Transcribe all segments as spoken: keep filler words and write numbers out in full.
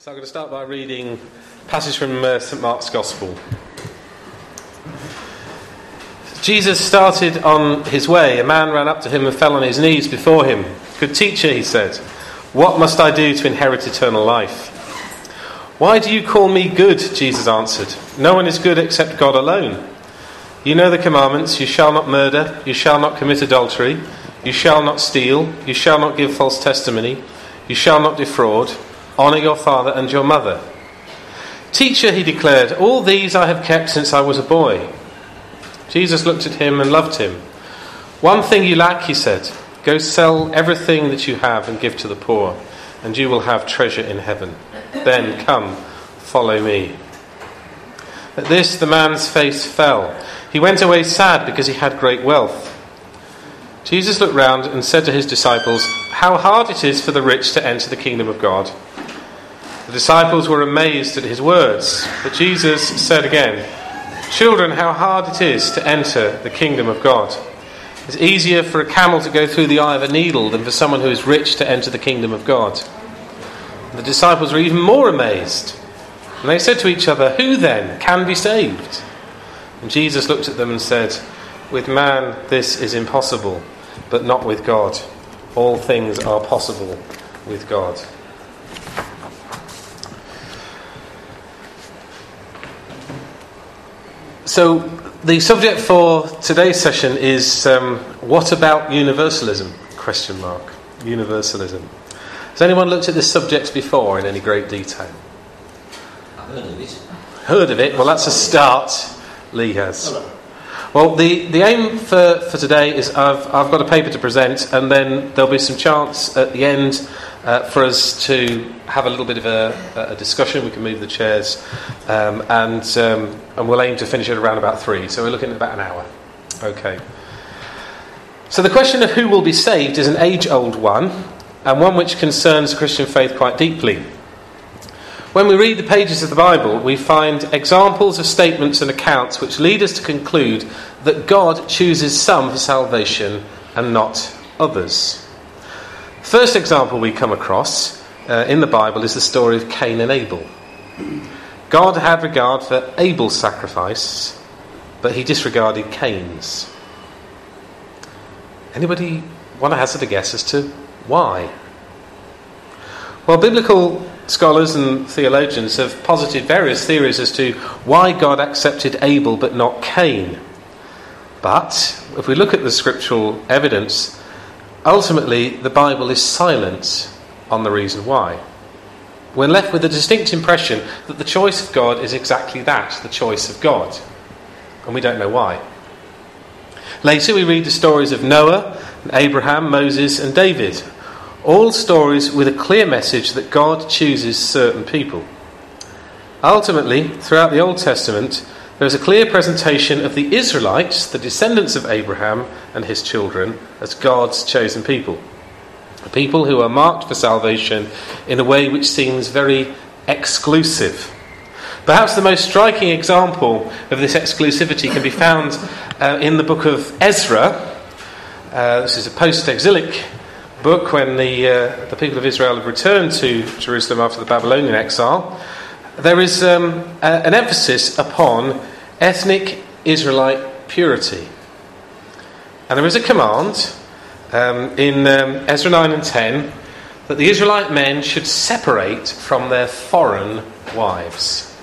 So I'm going to start by reading a passage from uh, Saint Mark's Gospel. Jesus started on his way. A man ran up to him and fell on his knees before him. "Good teacher," he said, "what must I do to inherit eternal life?" "Why do you call me good?" Jesus answered. "No one is good except God alone. You know the commandments: you shall not murder, you shall not commit adultery, you shall not steal, you shall not give false testimony, you shall not defraud, honour your father and your mother." "Teacher," he declared, "all these I have kept since I was a boy." Jesus looked at him and loved him. "One thing you lack," he said. "Go sell everything that you have and give to the poor, and you will have treasure in heaven. Then come, follow me." At this the man's face fell. He went away sad because he had great wealth. Jesus looked round and said to his disciples, "How hard it is for the rich to enter the kingdom of God." The disciples were amazed at his words, but Jesus said again, "Children, how hard it is to enter the kingdom of God. It's easier for a camel to go through the eye of a needle than for someone who is rich to enter the kingdom of God." And the disciples were even more amazed. And they said to each other, "Who then can be saved?" And Jesus looked at them and said, "With man this is impossible, but not with God. All things are possible with God." So the subject for today's session is um, what about universalism? Question mark. Universalism. Has anyone looked at this subject before in any great detail? I've heard of it. Heard of it? Well, that's a start. Lee has. Hello. Well, the, the aim for, for today is I've, I've got a paper to present, and then there'll be some chance at the end uh, for us to have a little bit of a, a discussion. We can move the chairs, um, and um, and we'll aim to finish it around about three. So we're looking at about an hour. Okay. So the question of who will be saved is an age-old one, and one which concerns the Christian faith quite deeply. When we read the pages of the Bible, we find examples of statements and accounts which lead us to conclude that God chooses some for salvation and not others. The first example we come across uh, in the Bible is the story of Cain and Abel. God had regard for Abel's sacrifice, but he disregarded Cain's. Anybody want to hazard a guess as to why? Well, biblical scholars and theologians have posited various theories as to why God accepted Abel but not Cain. But if we look at the scriptural evidence, ultimately the Bible is silent on the reason why. We're left with a distinct impression that the choice of God is exactly that, the choice of God. And we don't know why. Later we read the stories of Noah, Abraham, Moses and David. All stories with a clear message that God chooses certain people. Ultimately, throughout the Old Testament, there is a clear presentation of the Israelites, the descendants of Abraham and his children, as God's chosen people. A people who are marked for salvation in a way which seems very exclusive. Perhaps the most striking example of this exclusivity can be found uh, in the book of Ezra. Uh, this is a post-exilic book when the uh, the people of Israel have returned to Jerusalem after the Babylonian exile. There is um, a, an emphasis upon ethnic Israelite purity. And there is a command um, in um, Ezra nine and ten that the Israelite men should separate from their foreign wives.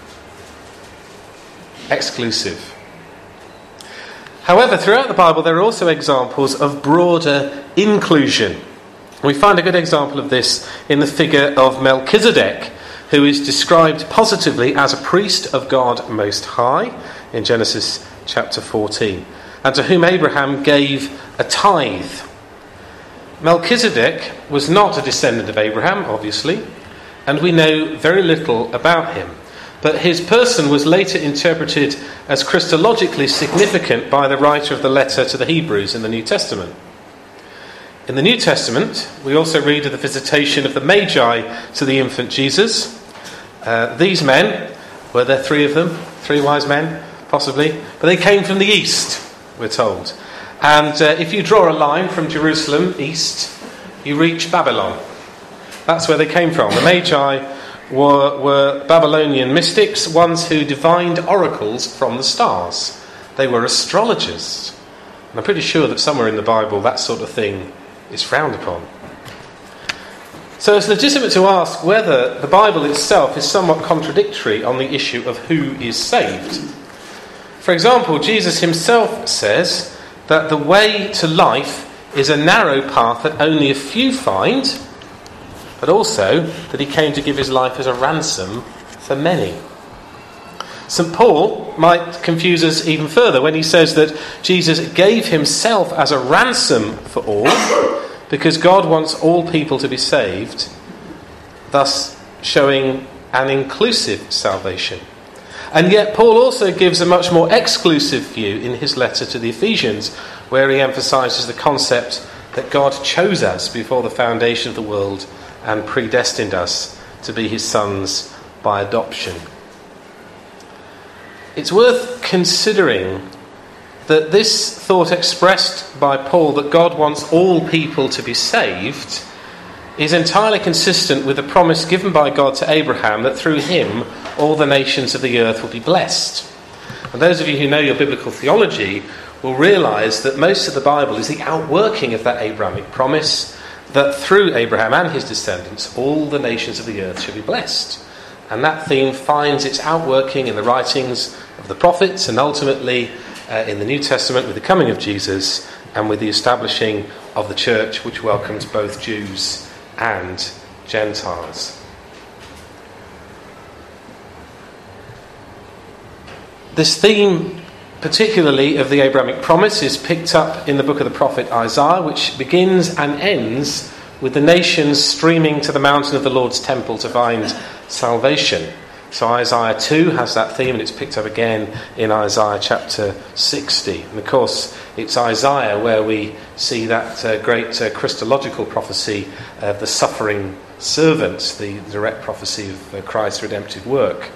Exclusive. However, throughout the Bible there are also examples of broader inclusion. We find a good example of this in the figure of Melchizedek, who is described positively as a priest of God Most High in Genesis chapter fourteen, and to whom Abraham gave a tithe. Melchizedek was not a descendant of Abraham, obviously, and we know very little about him. But his person was later interpreted as Christologically significant by the writer of the letter to the Hebrews in the New Testament. In the New Testament, we also read of the visitation of the Magi to the infant Jesus. Uh, these men, were there three of them? Three wise men, possibly? But they came from the east, we're told. And uh, if you draw a line from Jerusalem east, you reach Babylon. That's where they came from. The Magi were, were Babylonian mystics, ones who divined oracles from the stars. They were astrologers. And I'm pretty sure that somewhere in the Bible that sort of thing is frowned upon. So it's legitimate to ask whether the Bible itself is somewhat contradictory on the issue of who is saved. For example, Jesus himself says that the way to life is a narrow path that only a few find, but also that he came to give his life as a ransom for many. Saint Paul might confuse us even further when he says that Jesus gave himself as a ransom for all, because God wants all people to be saved, thus showing an inclusive salvation. And yet Paul also gives a much more exclusive view in his letter to the Ephesians, where he emphasises the concept that God chose us before the foundation of the world and predestined us to be his sons by adoption. It's worth considering that this thought expressed by Paul, that God wants all people to be saved, is entirely consistent with the promise given by God to Abraham that through him all the nations of the earth will be blessed. And those of you who know your biblical theology will realise that most of the Bible is the outworking of that Abrahamic promise, that through Abraham and his descendants all the nations of the earth shall be blessed. And that theme finds its outworking in the writings of the prophets and ultimately uh, in the New Testament with the coming of Jesus and with the establishing of the church, which welcomes both Jews and Gentiles. This theme, particularly of the Abrahamic promise, is picked up in the book of the prophet Isaiah, which begins and ends with the nations streaming to the mountain of the Lord's temple to find salvation. So Isaiah two has that theme, and it's picked up again in Isaiah chapter sixty. And of course, it's Isaiah where we see that uh, great uh, Christological prophecy of the suffering servant, the direct prophecy of uh, Christ's redemptive work.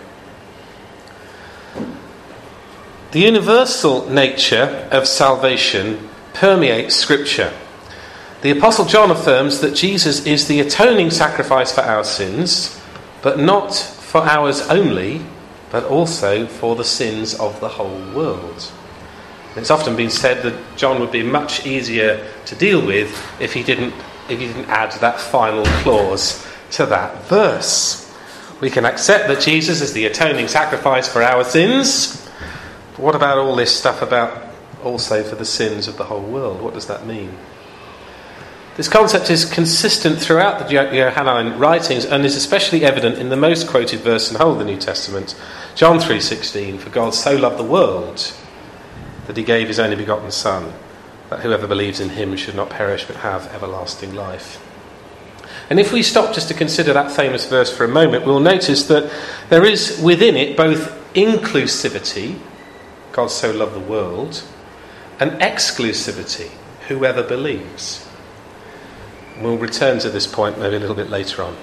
The universal nature of salvation permeates Scripture. The Apostle John affirms that Jesus is the atoning sacrifice for our sins, but not for ours only, but also for the sins of the whole world. It's often been said that John would be much easier to deal with if he didn't if he didn't add that final clause to that verse. We can accept that Jesus is the atoning sacrifice for our sins, but what about all this stuff about also for the sins of the whole world? What does that mean? This concept is consistent throughout the Johannine writings and is especially evident in the most quoted verse in the whole of the New Testament, John three sixteen, "For God so loved the world that he gave his only begotten Son, that whoever believes in him should not perish but have everlasting life." And if we stop just to consider that famous verse for a moment, we'll notice that there is within it both inclusivity, God so loved the world, and exclusivity, whoever believes. We'll return to this point maybe a little bit later on.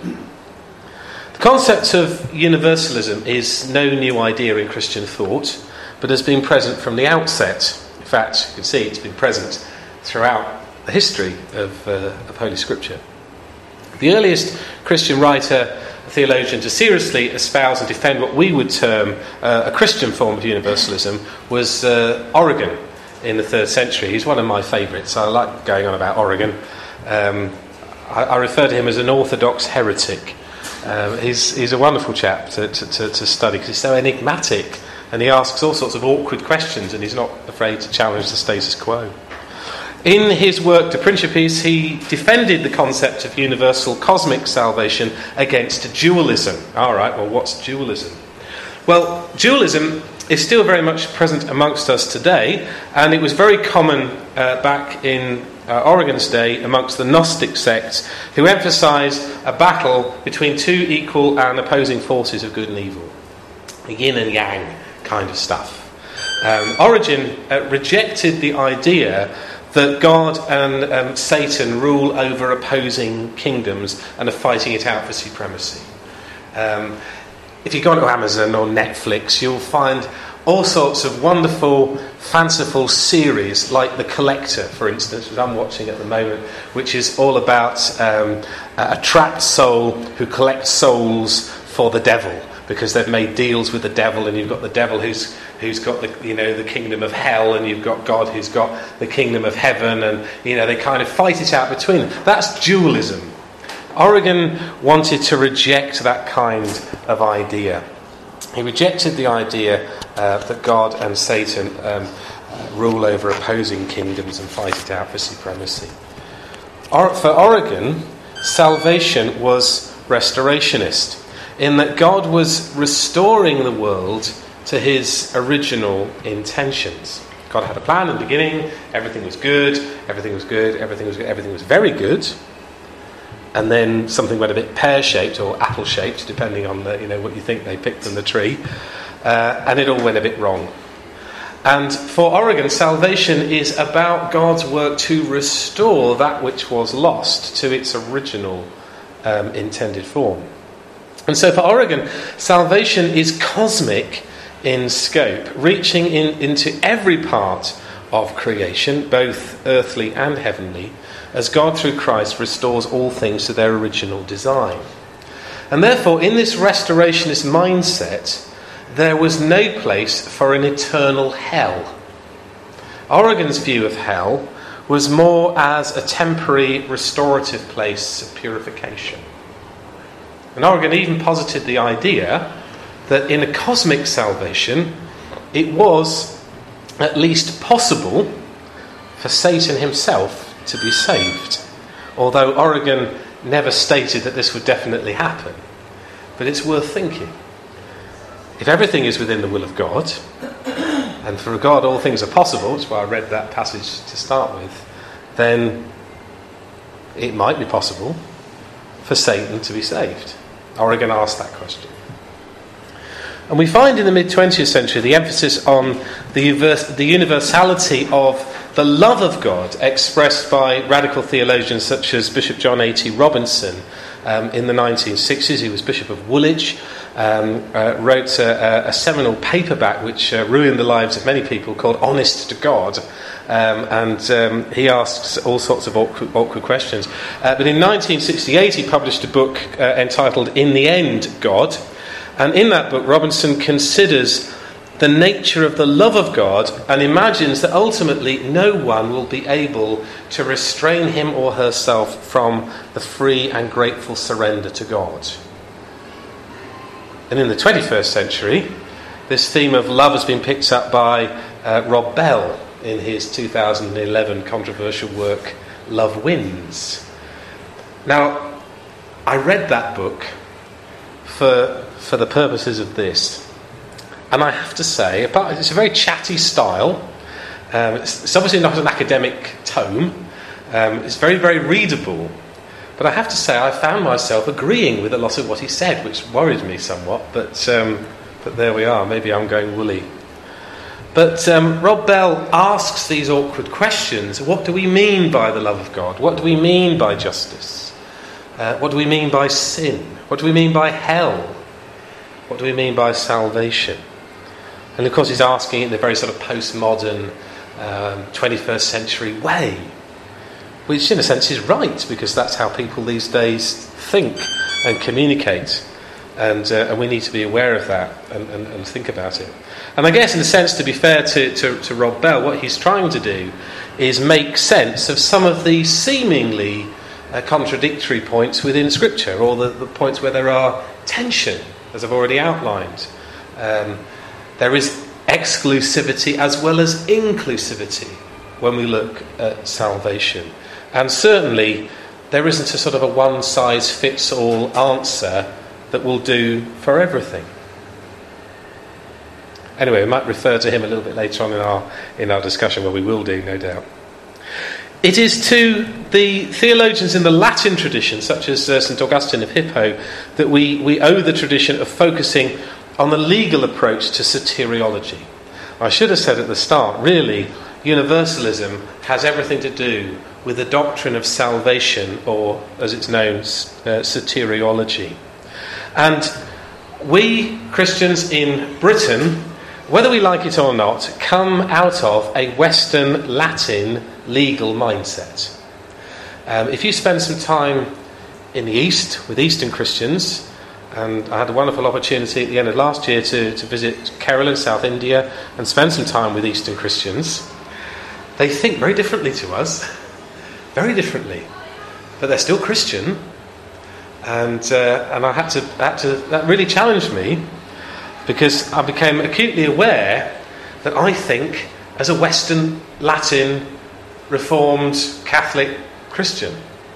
The concept of universalism is no new idea in Christian thought, but has been present from the outset. In fact, you can see it's been present throughout the history of, uh, of Holy Scripture. The earliest Christian writer, theologian, to seriously espouse and defend what we would term uh, a Christian form of universalism was uh, Origen in the third century. He's one of my favourites. I like going on about Origen. Um, I, I refer to him as an orthodox heretic. Um, he's, he's a wonderful chap to, to, to, to study because he's so enigmatic and he asks all sorts of awkward questions and he's not afraid to challenge the status quo. In his work De Principiis, he defended the concept of universal cosmic salvation against dualism. All right, well, what's dualism? Well, dualism is still very much present amongst us today, and it was very common uh, back in uh, Origen's day amongst the Gnostic sects, who emphasised a battle between two equal and opposing forces of good and evil. Yin and yang kind of stuff. Um, Origen uh, rejected the idea that God and um, Satan rule over opposing kingdoms and are fighting it out for supremacy. Um, if you go onto Amazon or Netflix, you'll find all sorts of wonderful, fanciful series, like The Collector, for instance, which I'm watching at the moment, which is all about um, a trapped soul who collects souls for the devil, because they've made deals with the devil, and you've got the devil who's who's got the you know the kingdom of hell, and you've got God who's got the kingdom of heaven, and you know they kind of fight it out between them. That's dualism. Origen wanted to reject that kind of idea. He rejected the idea uh, that God and Satan um, uh, rule over opposing kingdoms and fight it out for supremacy. Or, for Origen, salvation was restorationist, in that God was restoring the world to his original intentions. God had a plan in the beginning, everything was good, everything was good, everything was good, everything was very good. And then something went a bit pear-shaped or apple-shaped, depending on the, you know what you think they picked from the tree, uh, and it all went a bit wrong. And for Origen, salvation is about God's work to restore that which was lost to its original um, intended form. And so for Origen, salvation is cosmic in scope, reaching in, into every part of creation, both earthly and heavenly, as God through Christ restores all things to their original design. And therefore, in this restorationist mindset, there was no place for an eternal hell. Origen's view of hell was more as a temporary restorative place of purification. And Origen even posited the idea that in a cosmic salvation, it was at least possible for Satan himself to be saved. Although Origen never stated that this would definitely happen. But it's worth thinking. If everything is within the will of God, and for God all things are possible, which is why I read that passage to start with, then it might be possible for Satan to be saved. Origen asked that question. And we find in the mid-twentieth century the emphasis on the, the universality of the love of God expressed by radical theologians such as Bishop John A T Robinson um, in the nineteen sixties. He was Bishop of Woolwich, um, uh, wrote a, a seminal paperback which uh, ruined the lives of many people called Honest to God. Um, and um, he asks all sorts of awkward, awkward questions. Uh, but in nineteen sixty-eight he published a book uh, entitled In the End, God. And in that book, Robinson considers the nature of the love of God and imagines that ultimately no one will be able to restrain him or herself from the free and grateful surrender to God. And in the twenty-first century, this theme of love has been picked up by uh, Rob Bell in his two thousand eleven controversial work, Love Wins. Now, I read that book for for the purposes of this. And I have to say, it's a very chatty style. Um, it's, it's obviously not an academic tome. Um, it's very, very readable. But I have to say, I found myself agreeing with a lot of what he said, which worried me somewhat. But um, but there we are. Maybe I'm going woolly. But um, Rob Bell asks these awkward questions. What do we mean by the love of God? What do we mean by justice? Uh, what do we mean by sin? What do we mean by hell? What do we mean by salvation? And of course he's asking it in a very sort of postmodern um, twenty-first century way, which in a sense is right, because that's how people these days think and communicate, and, uh, and we need to be aware of that and, and, and think about it. And I guess in a sense, to be fair to, to, to Rob Bell, what he's trying to do is make sense of some of the seemingly uh, contradictory points within Scripture, or the, the points where there are tension, as I've already outlined. Um, there is exclusivity as well as inclusivity when we look at salvation. And certainly there isn't a sort of a one-size-fits-all answer that will do for everything. Anyway, we might refer to him a little bit later on in our in our discussion, well, we will do, no doubt. It is to the theologians in the Latin tradition, such as uh, St Augustine of Hippo, that we, we owe the tradition of focusing on the legal approach to soteriology. I should have said at the start, really, universalism has everything to do with the doctrine of salvation, or, as it's known, uh, soteriology. And we, Christians in Britain, whether we like it or not, come out of a Western Latin legal mindset. Um, if you spend some time in the East with Eastern Christians, And I had a wonderful opportunity at the end of last year to, to visit Kerala in South India and spend some time with Eastern Christians. They think very differently to us, very differently, but they're still Christian. And uh, and I had to, had to that really challenged me, because I became acutely aware that I think as a Western, Latin, Reformed, Catholic Christian.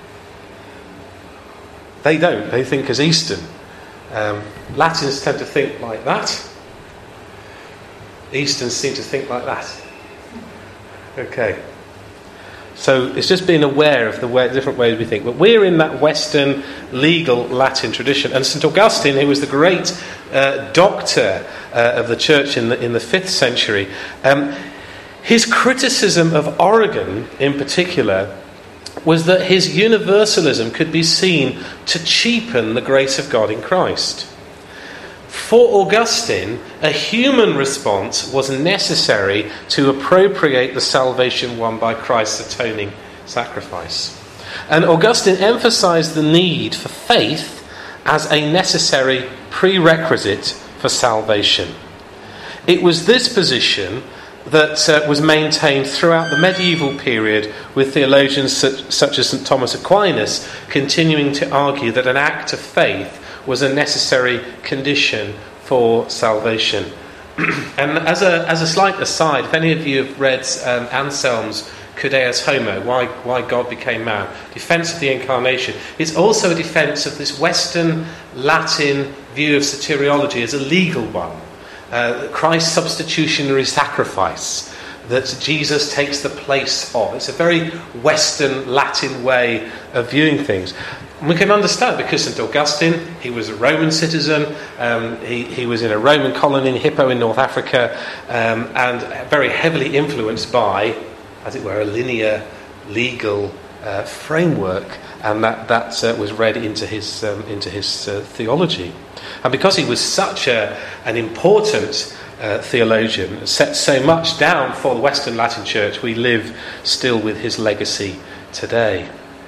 They don't. They think as Eastern. Um, Latins tend to think like that. Easterns seem to think like that. Okay. So it's just being aware of the way, different ways we think. But we're in that Western legal Latin tradition. And Saint Augustine, who was the great uh, doctor uh, of the church in the, in the fifth century, um, his criticism of Origen in particular was that his universalism could be seen to cheapen the grace of God in Christ. For Augustine, a human response was necessary to appropriate the salvation won by Christ's atoning sacrifice. And Augustine emphasized the need for faith as a necessary prerequisite for salvation. It was this position that uh, was maintained throughout the medieval period, with theologians such, such as Saint Thomas Aquinas continuing to argue that an act of faith was a necessary condition for salvation. And as a as a slight aside, if any of you have read um, Anselm's Cudeus Homo, why why God became man, defence of the incarnation, it's also a defence of this Western Latin view of soteriology as a legal one. Uh, Christ's substitutionary sacrifice, that Jesus takes the place of. It's a very Western Latin way of viewing things. And we can understand, because Saint Augustine, he was a Roman citizen, um, he, he was in a Roman colony in Hippo in North Africa, um, and very heavily influenced by, as it were, a linear legal uh, framework, and that, that uh, was read into his, um, into his uh, theology. And because he was such a, an important uh, theologian, set so much down for the Western Latin Church, we live still with his legacy today.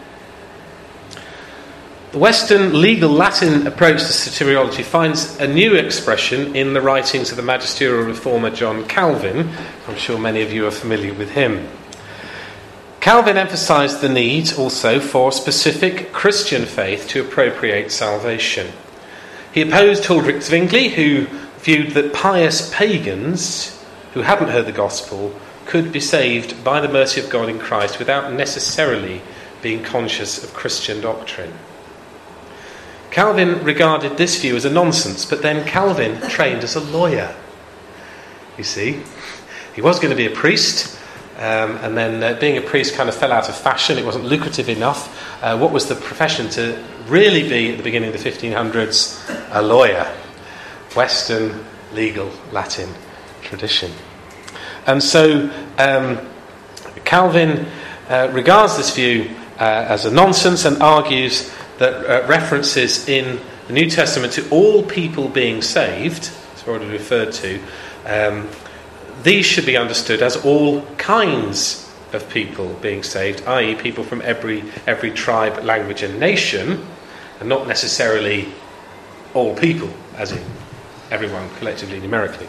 The Western legal Latin approach to soteriology finds a new expression in the writings of the magisterial reformer John Calvin. I'm sure many of you are familiar with him. Calvin emphasised the need also for specific Christian faith to appropriate salvation. He opposed Huldrych Zwingli, who viewed that pious pagans who hadn't heard the gospel could be saved by the mercy of God in Christ without necessarily being conscious of Christian doctrine. Calvin regarded this view as a nonsense, but then Calvin trained as a lawyer. You see, he was going to be a priest, um, and then uh, being a priest kind of fell out of fashion. It wasn't lucrative enough. Uh, what was the profession to really be at the beginning of the fifteen hundreds? A lawyer. Western legal Latin tradition. And so um, Calvin uh, regards this view uh, as a nonsense, and argues that uh, references in the New Testament to all people being saved, as already referred to, um, these should be understood as all kinds of people being saved, that is people from every every tribe, language and nation, and not necessarily all people, as in everyone collectively numerically.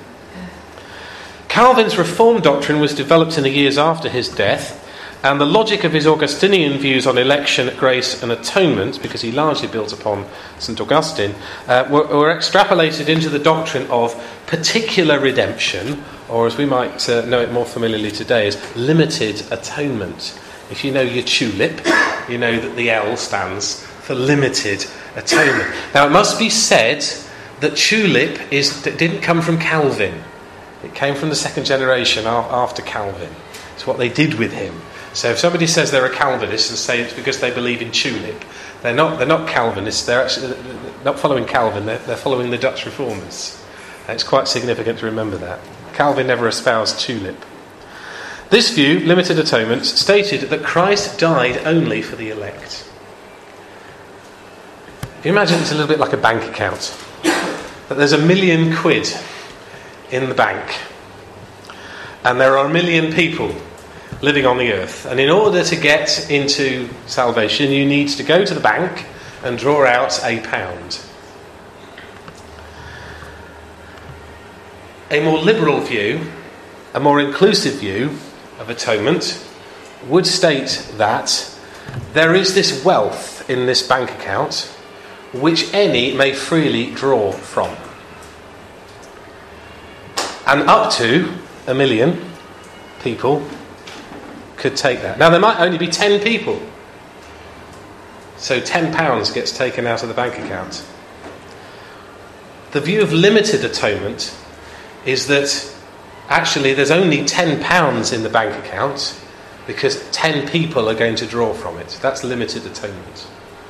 Calvin's Reformed doctrine was developed in the years after his death, and the logic of his Augustinian views on election, grace and atonement, because he largely built upon Saint Augustine, uh, were, were extrapolated into the doctrine of particular redemption, or as we might uh, know it more familiarly today as limited atonement. If you know your tulip, you know that the L stands for limited atonement. Now it must be said that tulip is, didn't come from Calvin. It came from the second generation after Calvin. It's what they did with him. So if somebody says they're a Calvinist and say it's because they believe in tulip, they're not they're not Calvinists, they're actually not following Calvin, they're, they're following the Dutch reformers. And it's quite significant to remember that. Calvin never espoused tulip. This view, limited atonement, stated that Christ died only for the elect. If you imagine it's a little bit like a bank account, that there's a million quid in the bank, and there are a million people living on the earth, and in order to get into salvation you need to go to the bank and draw out a pound. A more liberal view, a more inclusive view of atonement, would state that there is this wealth in this bank account which any may freely draw from. And up to a million people could take that. Now, there might only be ten people. So ten pounds gets taken out of the bank account. The view of limited atonement is that actually there's only ten pounds in the bank account because ten people are going to draw from it. That's limited atonement.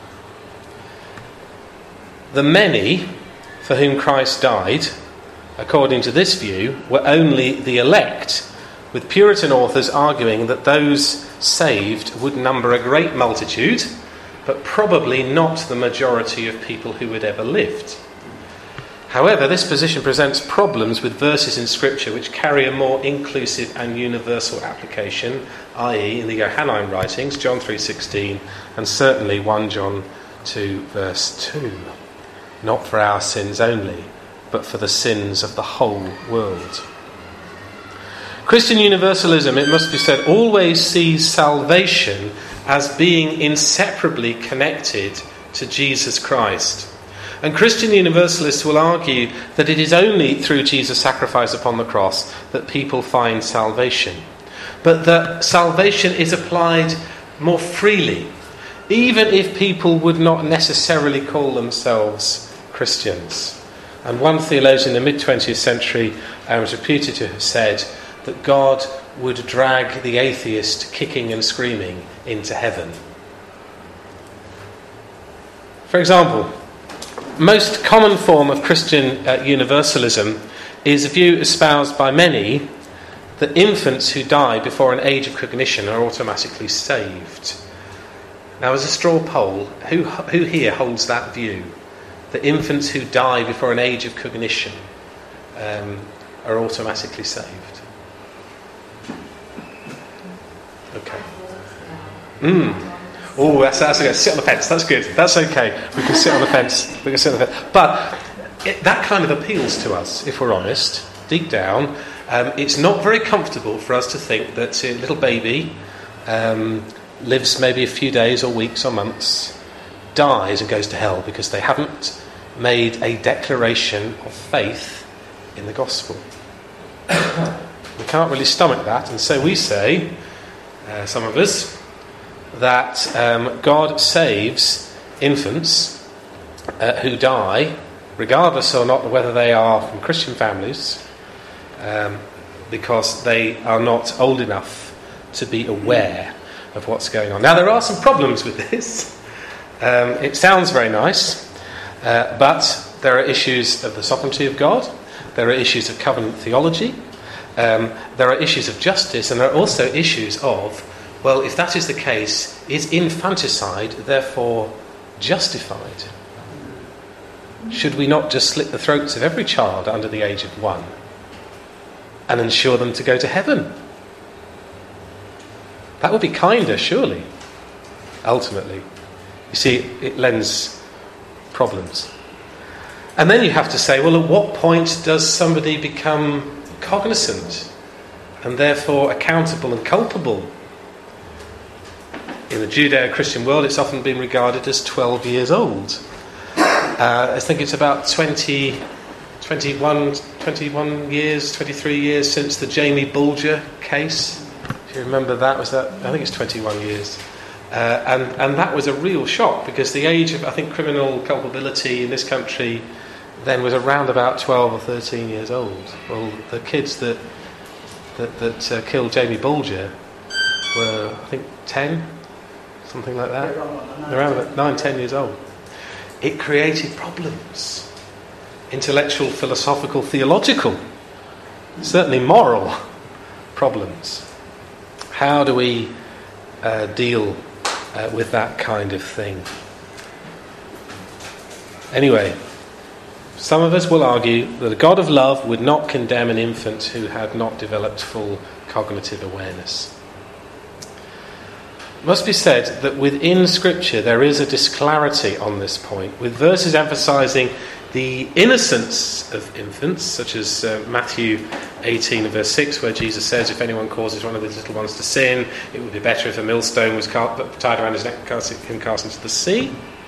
The many for whom Christ died, according to this view, were only the elect, with Puritan authors arguing that those saved would number a great multitude, but probably not the majority of people who had ever lived. However, this position presents problems with verses in Scripture which carry a more inclusive and universal application, that is in the Johannine writings, John three sixteen, and certainly First John two verse two. Not for our sins only, but for the sins of the whole world. Christian universalism, it must be said, always sees salvation as being inseparably connected to Jesus Christ. And Christian universalists will argue that it is only through Jesus' sacrifice upon the cross that people find salvation. But that salvation is applied more freely, even if people would not necessarily call themselves Christians. And one theologian in the mid-twentieth century uh, was reputed to have said that God would drag the atheist kicking and screaming into heaven. For example, most common form of Christian uh, universalism is a view espoused by many that infants who die before an age of cognition are automatically saved. Now, as a straw poll, who, who here holds that view? That infants who die before an age of cognition um, are automatically saved? Okay. Mm. Oh, that's, that's okay. Sit on the fence. That's good. That's okay. We can sit on the fence. We can sit on the fence. But it, that kind of appeals to us, if we're honest. Deep down, um, it's not very comfortable for us to think that a little baby um, lives maybe a few days or weeks or months, dies and goes to hell because they haven't made a declaration of faith in the gospel. We can't really stomach that, and so we say, uh, some of us, that um, God saves infants uh, who die, regardless or not whether they are from Christian families, um, because they are not old enough to be aware of what's going on. Now, there are some problems with this. Um, it sounds very nice, uh, but there are issues of the sovereignty of God, there are issues of covenant theology, um, there are issues of justice, and there are also issues of, well, if that is the case, is infanticide therefore justified? Should we not just slit the throats of every child under the age of one and ensure them to go to heaven? That would be kinder, surely, ultimately. You see, it lends problems. And then you have to say, well, at what point does somebody become cognizant and therefore accountable and culpable? In the Judeo-Christian world, it's often been regarded as twelve years old. Uh, I think it's about twenty, twenty-one, twenty-one years, twenty-three years since the Jamie Bulger case. If you remember that, was that? I think it's twenty-one years. Uh, and, and that was a real shock, because the age of, I think, criminal culpability in this country then was around about twelve or thirteen years old. Well, the kids that that, that uh, killed Jamie Bulger were, I think, ten, something like that. Around about nine, ten years old. It created problems. Intellectual, philosophical, theological, certainly moral problems. How do we uh, deal uh, with that kind of thing? Anyway, some of us will argue that a God of love would not condemn an infant who had not developed full cognitive awareness. It must be said that within Scripture there is a disclarity on this point, with verses emphasising the innocence of infants, such as uh, Matthew eighteen verse six, where Jesus says, if anyone causes one of these little ones to sin, it would be better if a millstone was tied around his neck and cast him cast into the sea.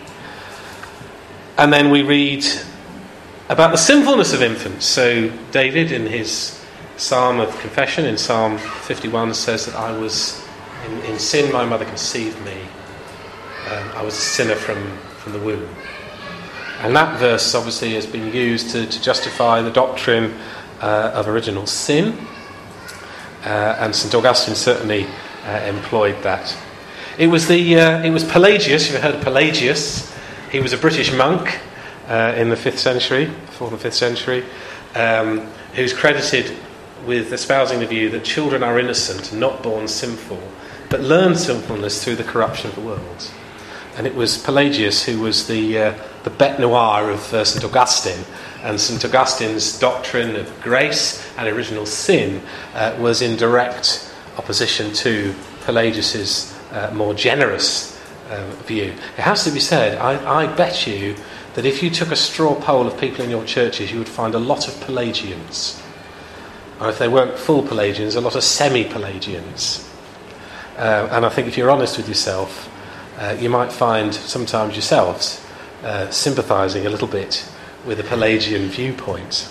And then we read about the sinfulness of infants. So David, in his psalm of confession, in Psalm fifty-one, says that I was in, in sin, my mother conceived me. Um, I was a sinner from, from the womb. And that verse obviously has been used to, to justify the doctrine uh, of original sin. Uh, and St Augustine certainly uh, employed that. It was the uh, it was Pelagius. You've heard of Pelagius. He was a British monk uh, in the fifth century, fourth and fifth century, um, who's credited with espousing the view that children are innocent, not born sinful, but learn sinfulness through the corruption of the world. And it was Pelagius who was the uh, the bête noire of uh, St Augustine, and St Augustine's doctrine of grace and original sin uh, was in direct opposition to Pelagius's uh, more generous um, view. It has to be said, I, I bet you that if you took a straw poll of people in your churches, you would find a lot of Pelagians, or if they weren't full Pelagians, a lot of semi-Pelagians. Uh, and I think if you're honest with yourself, uh, you might find sometimes yourselves uh, sympathising a little bit with a Pelagian viewpoint.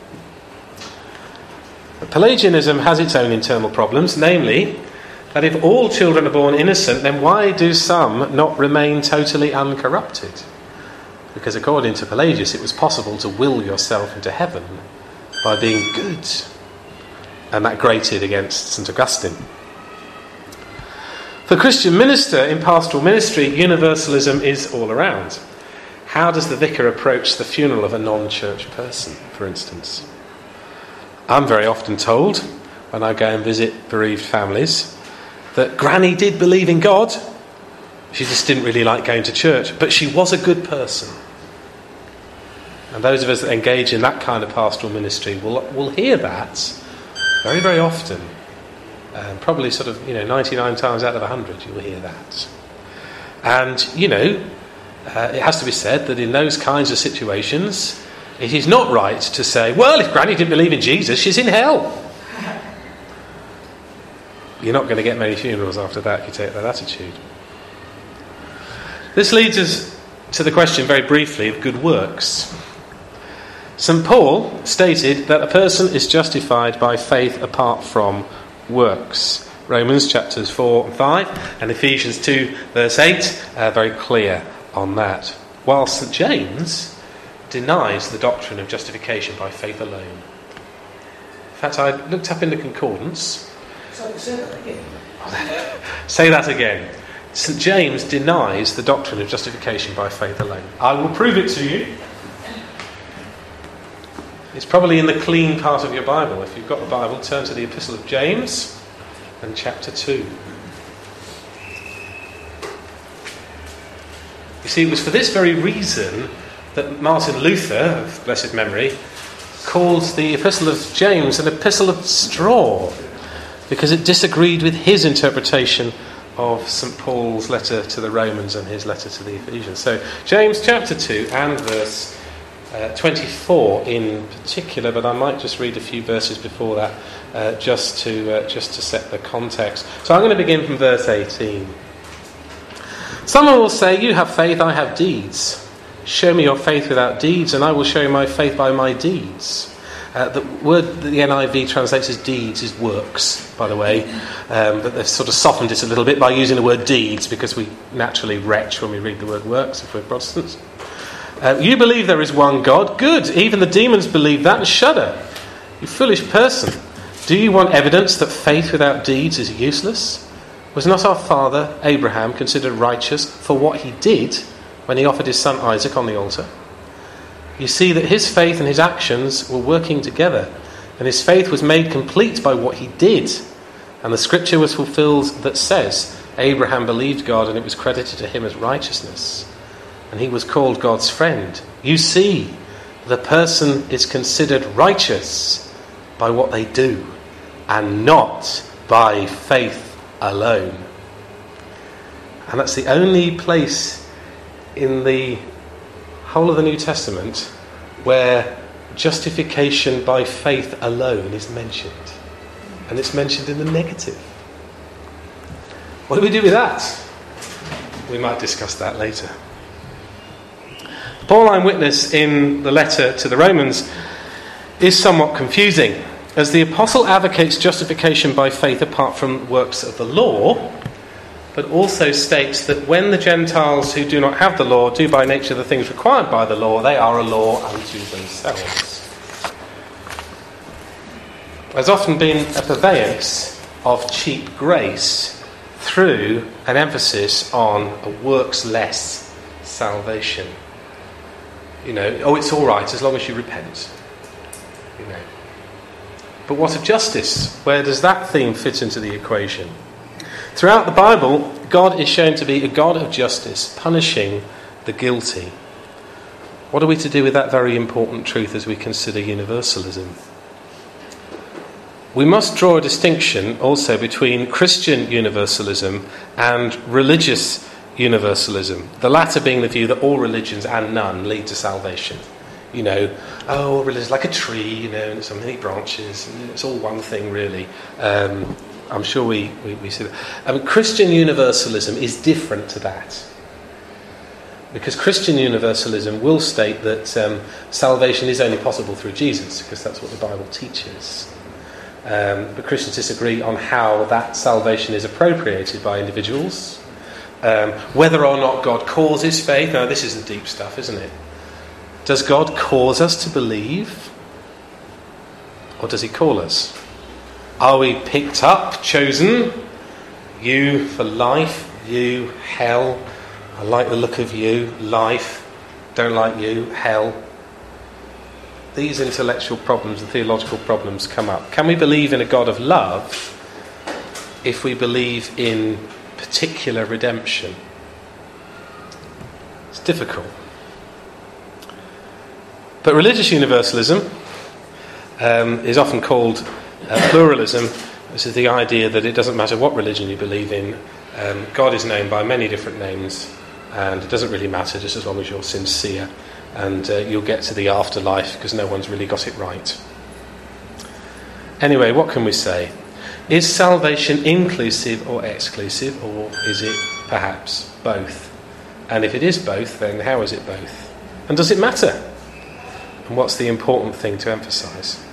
But Pelagianism has its own internal problems, namely that if all children are born innocent, then why do some not remain totally uncorrupted? Because according to Pelagius, it was possible to will yourself into heaven by being good. And that grated against St Augustine. For the Christian minister in pastoral ministry, universalism is all around. How does the vicar approach the funeral of a non-church person, for instance? I'm very often told, when I go and visit bereaved families, that Granny did believe in God. She just didn't really like going to church, but she was a good person. And those of us that engage in that kind of pastoral ministry will will hear that very, very often. Um, probably sort of, you know, ninety-nine times out of one hundred you will hear that. And, you know, uh, it has to be said that in those kinds of situations, it is not right to say, well, if Granny didn't believe in Jesus, she's in hell. You're not going to get many funerals after that if you take that attitude. This leads us to the question, very briefly, of good works. St Paul stated that a person is justified by faith apart from works. Romans chapters four and five and Ephesians two verse eight are very clear on that. While St James denies the doctrine of justification by faith alone. In fact, I looked up in the concordance. So, say that again. Say that again. St James denies the doctrine of justification by faith alone. I will prove it to you. It's probably in the clean part of your Bible. If you've got the Bible, turn to the Epistle of James and chapter two. You see, it was for this very reason that Martin Luther, of blessed memory, called the Epistle of James an epistle of straw, because it disagreed with his interpretation of St Paul's letter to the Romans and his letter to the Ephesians. So, James chapter two and verse uh, twenty-four in particular, but I might just read a few verses before that, uh, just to uh, just to set the context. So I'm going to begin from verse eighteen. Someone will say, you have faith, I have deeds. Show me your faith without deeds, and I will show you my faith by my deeds. Uh, the word that the N I V translates as deeds is works, by the way, um, but they've sort of softened it a little bit by using the word deeds, because we naturally retch when we read the word works if we're Protestants. Uh, you believe there is one God? Good. Even the demons believe that and shudder. You foolish person. Do you want evidence that faith without deeds is useless? Was not our father Abraham considered righteous for what he did when he offered his son Isaac on the altar? You see that his faith and his actions were working together, and his faith was made complete by what he did. And the scripture was fulfilled that says, Abraham believed God, and it was credited to him as righteousness. And he was called God's friend. You see, the person is considered righteous by what they do, and not by faith alone. And that's the only place in the whole of the New Testament where justification by faith alone is mentioned. And it's mentioned in the negative. What do we do with that? We might discuss that later. The Pauline witness in the letter to the Romans is somewhat confusing, as the apostle advocates justification by faith apart from works of the law, but also states that when the Gentiles who do not have the law do by nature the things required by the law, they are a law unto themselves. There's often been a purveyance of cheap grace through an emphasis on a works-less salvation. You know, oh, it's all right as long as you repent. You know. But what of justice? Where does that theme fit into the equation? Throughout the Bible, God is shown to be a God of justice, punishing the guilty. What are we to do with that very important truth as we consider universalism? We must draw a distinction also between Christian universalism and religious universalism, the latter being the view that all religions and none lead to salvation. You know, oh, religion's like a tree, you know, and it's so many branches, and it's all one thing really. Um, I'm sure we, we, we see that. Um, Christian universalism is different to that. Because Christian universalism will state that um, salvation is only possible through Jesus, because that's what the Bible teaches. Um, but Christians disagree on how that salvation is appropriated by individuals. Um, whether or not God causes faith. Now, this is the deep stuff, isn't it? Does God cause us to believe? Or does he call us? Are we picked up, chosen? You for life, you hell. I like the look of you, life. Don't like you, hell. These intellectual problems and theological problems come up. Can we believe in a God of love if we believe in particular redemption? It's difficult. But religious universalism um, is often called uh, pluralism. This is the idea that it doesn't matter what religion you believe in. Um, God is known by many different names, and it doesn't really matter just as long as you're sincere. And uh, you'll get to the afterlife because no one's really got it right. Anyway, what can we say? Is salvation inclusive or exclusive, or is it perhaps both? And if it is both, then how is it both? And does it matter? And what's the important thing to emphasise?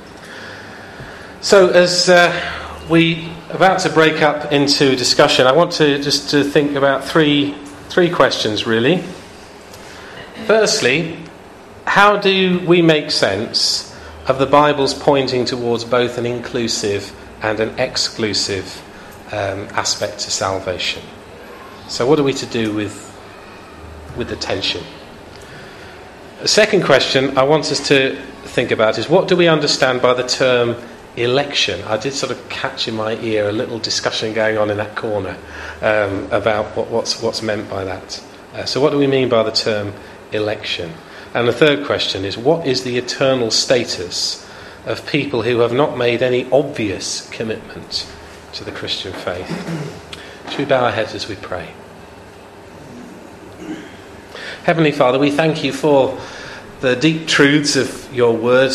So as uh, we are about to break up into discussion, I want to just to think about three three questions really. Firstly, how do we make sense of the Bible's pointing towards both an inclusive and an exclusive um, aspect to salvation? So what are we to do with, with the tension? The second question I want us to think about is, what do we understand by the term election? I did sort of catch in my ear a little discussion going on in that corner um, about what, what's, what's meant by that. Uh, so what do we mean by the term election? And the third question is, what is the eternal status of people who have not made any obvious commitment to the Christian faith? Should we bow our heads as we pray? Heavenly Father, we thank you for the deep truths of your word,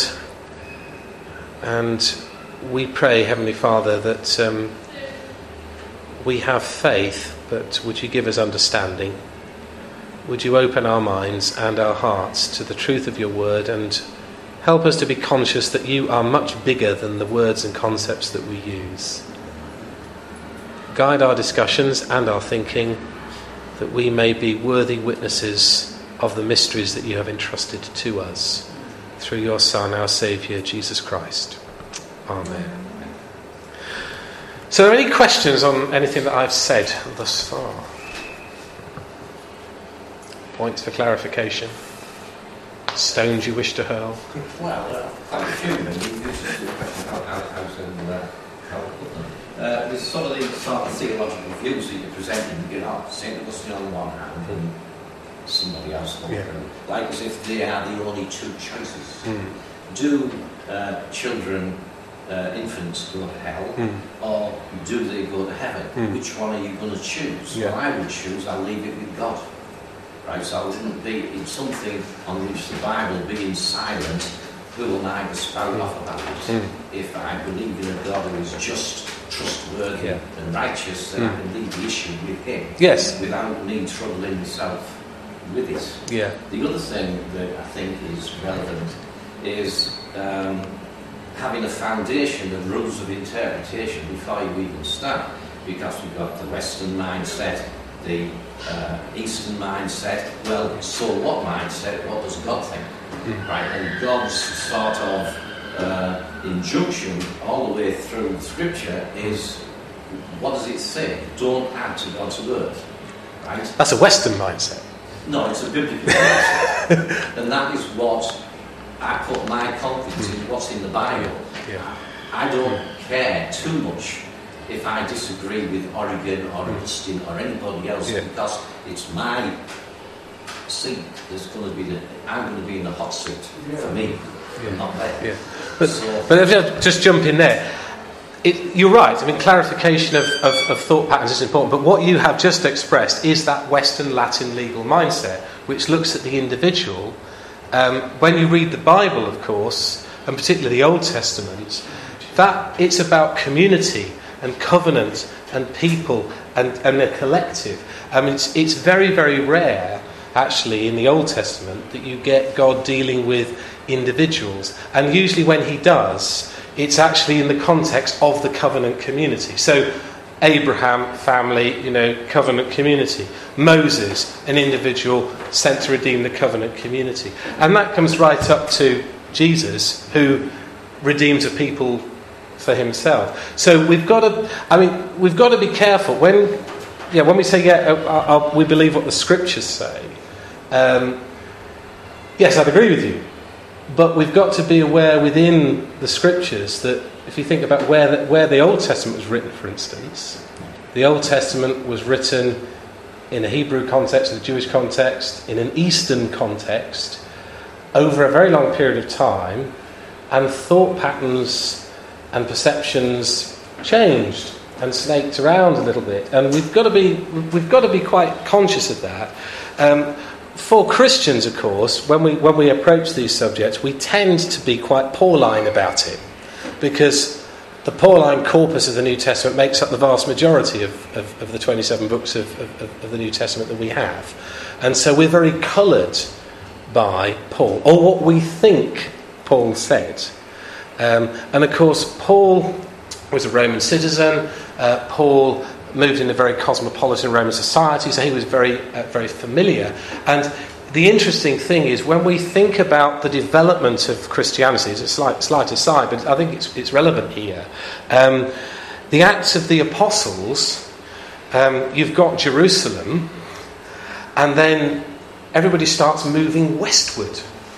and we pray, Heavenly Father, that um, we have faith, but would you give us understanding? Would you open our minds and our hearts to the truth of your word, and help us to be conscious that you are much bigger than the words and concepts that we use. Guide our discussions and our thinking, that we may be worthy witnesses of the mysteries that you have entrusted to us through your Son, our Saviour, Jesus Christ. Amen. So, are there any questions on anything that I've said thus far? Points for clarification? Stones you wish to hurl? Well, uh, I'm assuming this is a question how, how, how, to, uh, how to put them. Uh, there's sort of these sort of theological views that you're presenting, you know, Saint Augustine on the one hand and somebody else on the other, like as if they are the only two choices. Mm. Do uh, children, uh, infants go to hell, mm. or do they go to heaven? Mm. Which one are you going to choose? Yeah. Well, I would choose, I'll leave it with God. right? So I wouldn't be in something on which the Bible being silent, who am I to spout off about it? Mm. If I believe in a God who is just, trustworthy yeah. and righteous, then mm. I can leave the issue with him. Yes. Without me troubling myself with it. Yeah. The other thing that I think is relevant is um, having a foundation of rules of interpretation before you even start, because we've got the Western mindset, the uh, Eastern mindset. Well, so what mindset? What does God think? Mm. Right, and God's sort of uh, injunction all the way through Scripture is, what does it say? Don't add to God's word. Right? That's a Western mindset. No, it's a biblical mindset, and that is what I put my confidence mm. in. What's in the Bible? Yeah. I don't care too much if I disagree with Origen or Augustine or anybody else, yeah. because it's my seat that's going to be the. I'm going to be in the hot seat yeah. for me, yeah. not there. Yeah. But, so, but if I just jump in there, it, you're right. I mean, clarification of, of, of thought patterns is important. But what you have just expressed is that Western Latin legal mindset, which looks at the individual. Um, when you read the Bible, of course, and particularly the Old Testament, that it's about community and covenant and people and, and a collective. I mean, it's, it's very, very rare, actually, in the Old Testament that you get God dealing with individuals. And usually when he does, it's actually in the context of the covenant community. So Abraham, family, you know, covenant community. Moses, an individual sent to redeem the covenant community. And that comes right up to Jesus, who redeems a people for himself. So we've got to, I mean, we've got to be careful when, yeah, when we say, yeah, uh, uh, we believe what the scriptures say. Um, yes, I'd agree with you. But we've got to be aware within the scriptures that if you think about where the, where the Old Testament was written, for instance, the Old Testament was written in a Hebrew context, in a Jewish context, in an Eastern context, over a very long period of time, and thought patterns and perceptions changed and snaked around a little bit, and we've got to be we've got to be quite conscious of that. Um, for Christians, of course, when we when we approach these subjects, we tend to be quite Pauline about it, because the Pauline corpus of the New Testament makes up the vast majority of, of, of the twenty-seven books of, of, of the New Testament that we have, and so we're very coloured by Paul, or what we think Paul said. Um, and of course, Paul was a Roman citizen. Uh, Paul moved in a very cosmopolitan Roman society, so he was very, uh, very familiar. And the interesting thing is, when we think about the development of Christianity, it's a slight, slight aside, but I think it's, it's relevant here. Um, the Acts of the Apostles, um, you've got Jerusalem, and then everybody starts moving westward,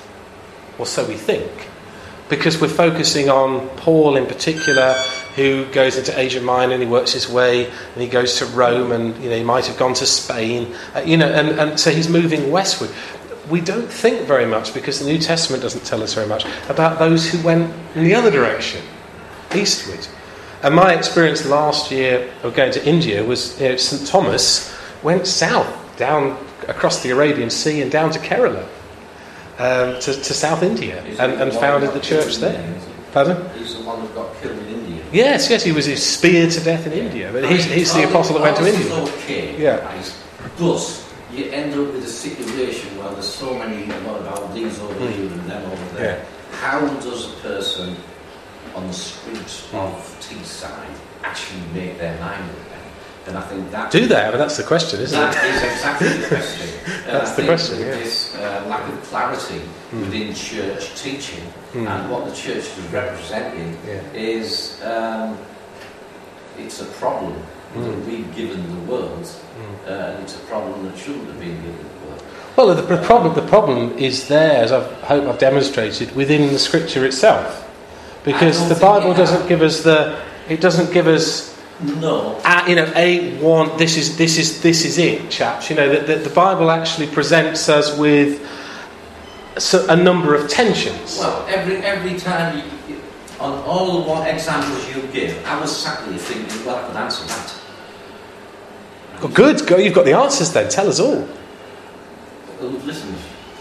or so we think. Because we're focusing on Paul in particular, who goes into Asia Minor and he works his way, and he goes to Rome, and you know he might have gone to Spain, uh, you know, and, and so he's moving westward. We don't think very much, because the New Testament doesn't tell us very much about those who went in the other direction, eastward. And my experience last year of going to India was, you know, Saint Thomas went south, down across the Arabian Sea and down to Kerala. Um, to, to South India, and, and founded the church there. Pardon? He's the one who got killed in India. Yes, yes, he was speared to death in India, but he's, he's the apostle that went to India. Okay, yeah. Right. But you end up with a situation where there's so many, what about these over mm. here and them over there. Yeah. How does a person on the streets of Teesside actually make their mind up? And I think that do they? I mean, that's the question, isn't that it? That is exactly the question. That's the question. Yeah. This uh, lack of clarity mm. within church teaching mm. and what the church is representing yeah. is um, it's a problem mm. that we've given the world, mm. uh, and it's a problem that shouldn't have been given the world. Well, the, the problem the problem is there, as I hope I've demonstrated, within the Scripture itself, because the Bible doesn't give us the it doesn't give us. No, uh, you know, a one. This is this is this is it, chaps. You know that the, the Bible actually presents us with a, a number of tensions. Well, every every time you, on all the one examples you give, I was sat there thinking, well, I could answer that. Well, good. Go. You've got the answers. Then tell us all. who've listened.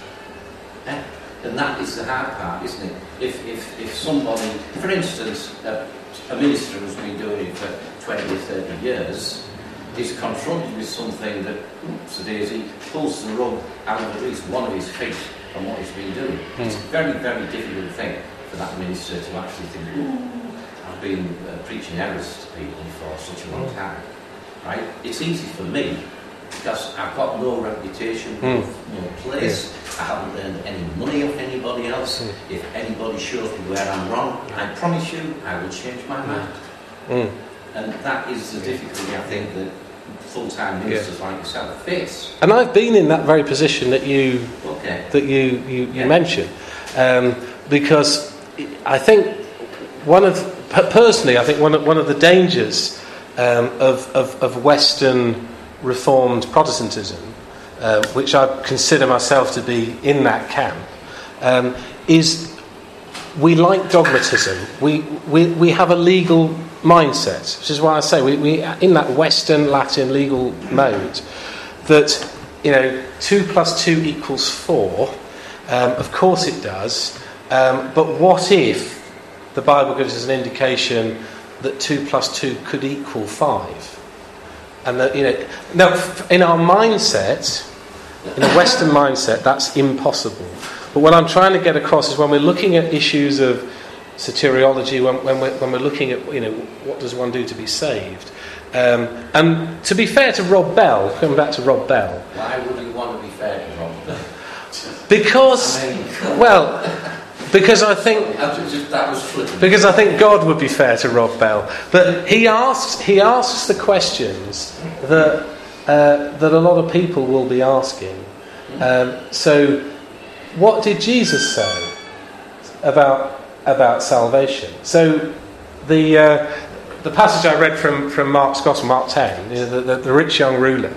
Eh? And that is the hard part, isn't it? If if, if somebody, for instance, a, a minister who's been doing it for twenty or thirty years is confronted with something that, oops, a daisy, pulls the rug out of at least one of his feet from what he's been doing. Mm. It's a very, very difficult thing for that minister to actually think, ooh, I've been uh, preaching errors to people for such a long time. Right? It's easy for me because I've got no reputation, mm. no place. Yeah. I haven't earned any money off anybody else. Mm. If anybody shows me where I'm wrong, I promise you I will change my mind. Mm. And that is the difficulty, I think, that full-time ministers yeah. like yourself face. And I've been in that very position that you okay. that you you, you yeah. mentioned, um, because I think one of personally, I think one of one of the dangers um, of, of of Western Reformed Protestantism, uh, which I consider myself to be in that camp, um, is we like dogmatism. We we we have a legal mindset, which is why I say we, we in that Western Latin legal mode that, you know, two plus two equals four. Um, of course it does, um, but what if the Bible gives us an indication that two plus two could equal five? And that, you know, now in our mindset, in a Western mindset, that's impossible. But what I'm trying to get across is when we're looking at issues of soteriology, when, when, we're, when we're looking at, you know, what does one do to be saved? Um, and to be fair to Rob Bell, coming back to Rob Bell. Why would you want to be fair to Rob Bell? Because, well, because I think that was flippant. Because I think God would be fair to Rob Bell. But he asks, he asks the questions that uh, that a lot of people will be asking. Um, so, what did Jesus say about about salvation? So the uh, the passage I read from, from Mark's Gospel, Mark ten, is the, the, the rich young ruler.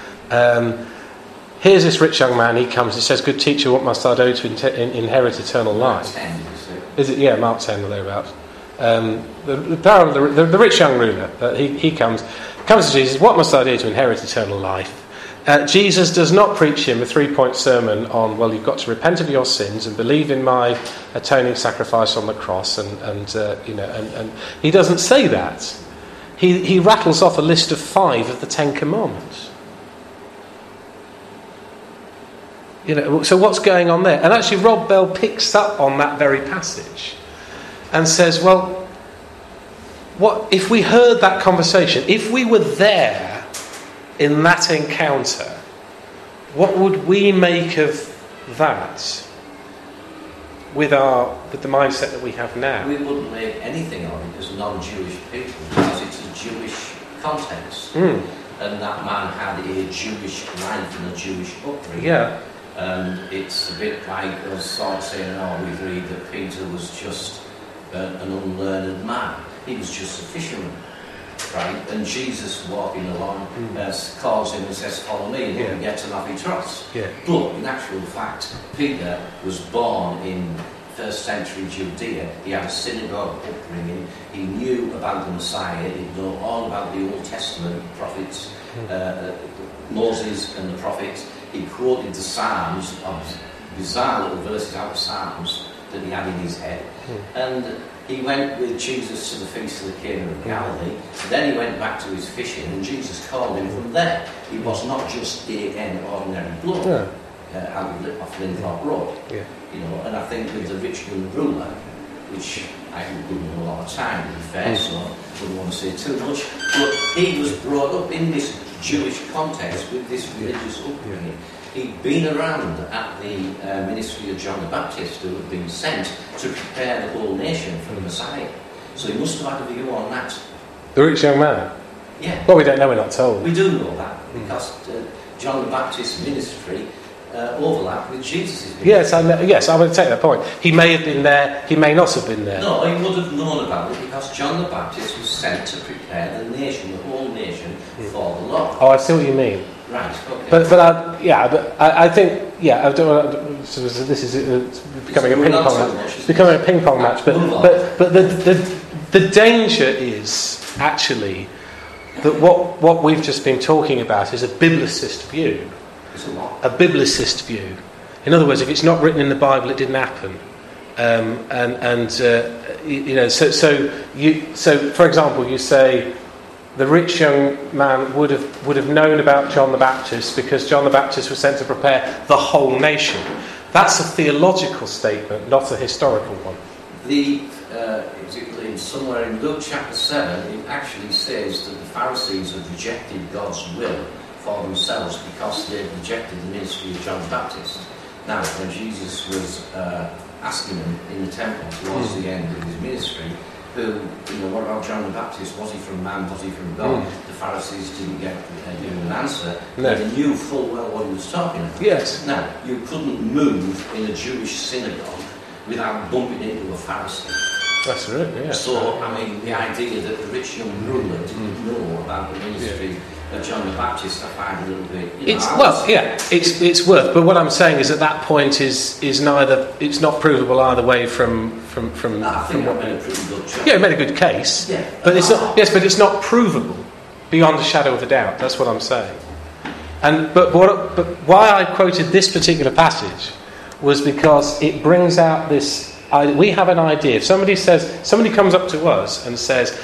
Um, here's this rich young man. He comes. He says, "Good teacher, what must I do to in, inherit eternal life?" Mark ten, is it? Yeah, Mark ten or thereabouts. Um, the, the, the, the, the rich young ruler. Uh, he he comes comes to Jesus. What must I do to inherit eternal life? Uh, Jesus does not preach him a three-point sermon on, well, you've got to repent of your sins and believe in my atoning sacrifice on the cross, and, and uh, you know, and, and he doesn't say that. He he rattles off a list of five of the Ten Commandments. You know, so what's going on there? And actually, Rob Bell picks up on that very passage and says, well, what if we heard that conversation? If we were there in that encounter, what would we make of that with our with the mindset that we have now? We wouldn't make anything of it as non-Jewish people because it's a Jewish context, mm. and that man had a Jewish life and a Jewish upbringing. Yeah, um, it's a bit like us sort of saying, "Oh, we read that Peter was just uh, an unlearned man; he was just a fisherman." Right, and Jesus walking along mm. uh, calls him and says, "Follow me," and yeah. he gets an Avitross. Yeah. But in actual fact, Peter was born in first century Judea. He had a synagogue upbringing. He knew about the Messiah. He knew all about the Old Testament prophets, mm. uh, Moses and the prophets. He quoted the Psalms, of bizarre little verses out of Psalms that he had in his head, mm. and he went with Jesus to the feast of the Cana of Galilee. Then he went back to his fishing, and Jesus called him from there. He was not just a, an ordinary bloke yeah. uh, out of off Linthorpe Road. Yeah. You know, and I think with the rich young ruler, which I wouldn't know a lot of time, to be fair, mm. so I wouldn't want to say too much, but he was brought up in this Jewish context with this religious upbringing. Yeah. He'd been around at the uh, ministry of John the Baptist, who had been sent to prepare the whole nation for the Messiah. So he must have had a view on that. The rich young man? Yeah. Well, we don't know, we're not told. We do know that, because uh, John the Baptist's ministry uh, overlapped with Jesus' ministry. Yes, I know, yes, I would take that point. He may have been there, he may not have been there. No, he would have known about it, because John the Baptist was sent to prepare the nation, the whole nation, mm. for the Lord. Oh, I see what you mean. Right, okay. But, but I, yeah, but I, I think, yeah, I don't. So this is uh, becoming it's a ping pong match. It's becoming a ping pong match. But but but the the the danger is actually that what what we've just been talking about is a biblicist view, It's a lot. a biblicist view. In other words, if it's not written in the Bible, it didn't happen. Um, and and uh, you, you know, so so you so for example, you say the rich young man would have would have known about John the Baptist because John the Baptist was sent to prepare the whole nation. That's a theological statement, not a historical one. The uh, in somewhere in Luke chapter seven, it actually says that the Pharisees had rejected God's will for themselves because they had rejected the ministry of John the Baptist. Now, when Jesus was uh, asking them in the temple towards mm. the end of his ministry, who, you know, what about John the Baptist? Was he from man? Was he from God? Mm. The Pharisees didn't get uh, give him an answer. No. They knew full well what he was talking about. Yes. Now, you couldn't move in a Jewish synagogue without bumping into a Pharisee. That's right, yeah. So, I mean, the idea that the rich young ruler didn't mm. know about the ministry yeah. of John the Baptist, I find a little bit... You know, it's, well, yeah, it's it's worth, but what I'm saying is at that point is is neither, it's not provable either way from... from, from, I from think what I made a pretty good choice. Yeah, it made a good case. Yeah. But it's not, yes, but it's not provable beyond a shadow of a doubt, that's what I'm saying. And But, what, but why I quoted this particular passage was because it brings out this... I, we have an idea. If somebody says, somebody comes up to us and says,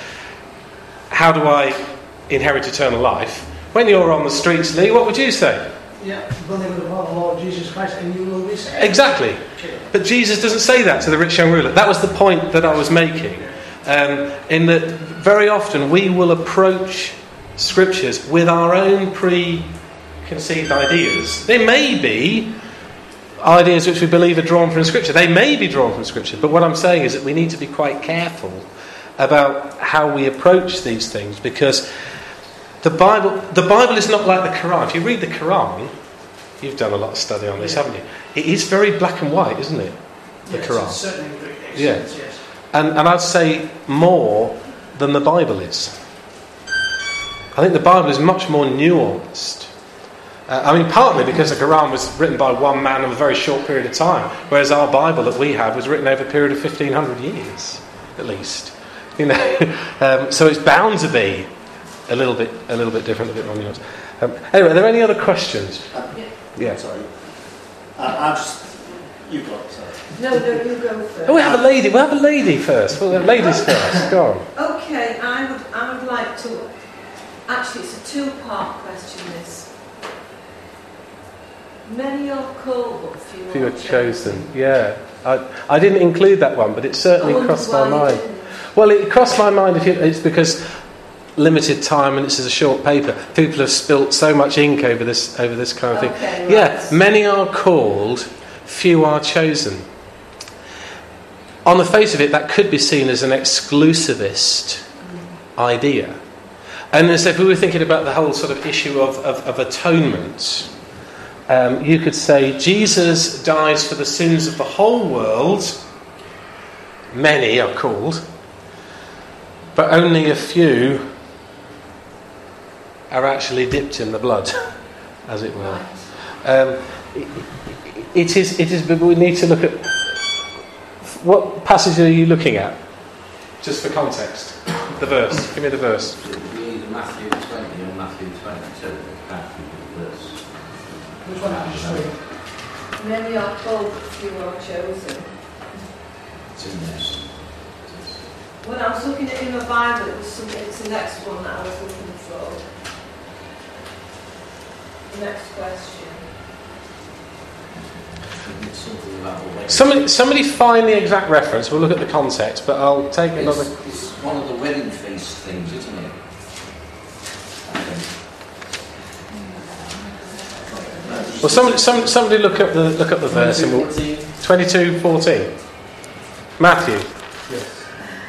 how do I inherit eternal life? When you're on the streets, Lee, what would you say? Yeah, believe in the Lord Jesus Christ and you will be saved. Exactly. But Jesus doesn't say that to the rich young ruler. That was the point that I was making. Um, in that very often we will approach scriptures with our own preconceived ideas. There may be ideas which we believe are drawn from Scripture. They may be drawn from Scripture, but what I'm saying is that we need to be quite careful about how we approach these things, because the Bible the Bible is not like the Quran. If you read the Quran, you've done a lot of study on this, haven't you? It is very black and white, isn't it? The yes, Quran. It's certainly very excellent, yeah. yes. And, and I'd say more than the Bible is. I think the Bible is much more nuanced. Uh, I mean, partly because the Quran was written by one man in a very short period of time, whereas our Bible that we have was written over a period of fifteen hundred years, at least. You know, um, so it's bound to be a little bit, a little bit different, a bit more nuanced. Um, anyway, are there any other questions? Uh, yeah. yeah. Sorry. Uh, I'll just. You go. Sorry. No, no, you go first. Oh, we have a lady. We'll have a lady first. We'll have ladies first. Go on. Okay, I would, I would like to. Actually, it's a two-part question. This. Many are called, but few, few are are chosen. chosen. Yeah, I, I didn't include that one, but it certainly crossed my mind. Well, it crossed my mind. If you, it's because limited time and this is a short paper. People have spilt so much ink over this over this kind of okay, thing. Right. Yeah, many are called, few are chosen. On the face of it, that could be seen as an exclusivist mm. idea. And so if we were thinking about the whole sort of issue of, of, of atonement, um, you could say Jesus dies for the sins of the whole world. Many are called, but only a few are actually dipped in the blood, as it were. Um, it, it is. It is. But we need to look at what passage are you looking at, just for context. The verse. Give me the verse. Either Matthew twenty or Matthew twenty-two. Which one did you say? Many are called, few are chosen. It's in there. When I was looking at in my Bible, it was something. It's the next one that I was looking for. The next question. Somebody, somebody find the exact reference. We'll look at the context, but I'll take it's, another. It's one of the wedding feast things, isn't it? Well, somebody, somebody, somebody look up the look up the verse. twenty-two fourteen Matthew. Yes.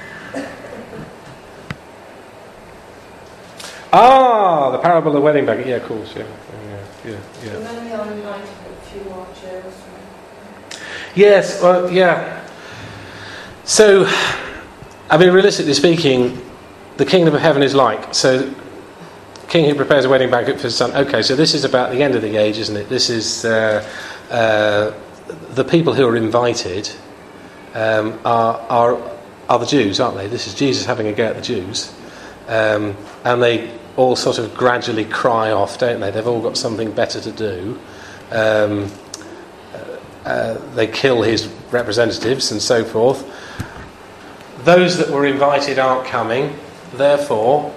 Ah, the parable of the wedding banquet. Yeah, of course. Yeah, yeah, yeah. yeah. Many are invited, but few are chosen. Yes. Well, yeah. So, I mean, realistically speaking, the kingdom of heaven is like so. King who prepares a wedding banquet for his son. Okay, so this is about the end of the age, isn't it? This is uh, uh, the people who are invited um, are, are are the Jews, aren't they? This is Jesus having a go at the Jews, um, and they all sort of gradually cry off, don't they? They've all got something better to do. Um, uh, they kill his representatives and so forth. Those that were invited aren't coming, therefore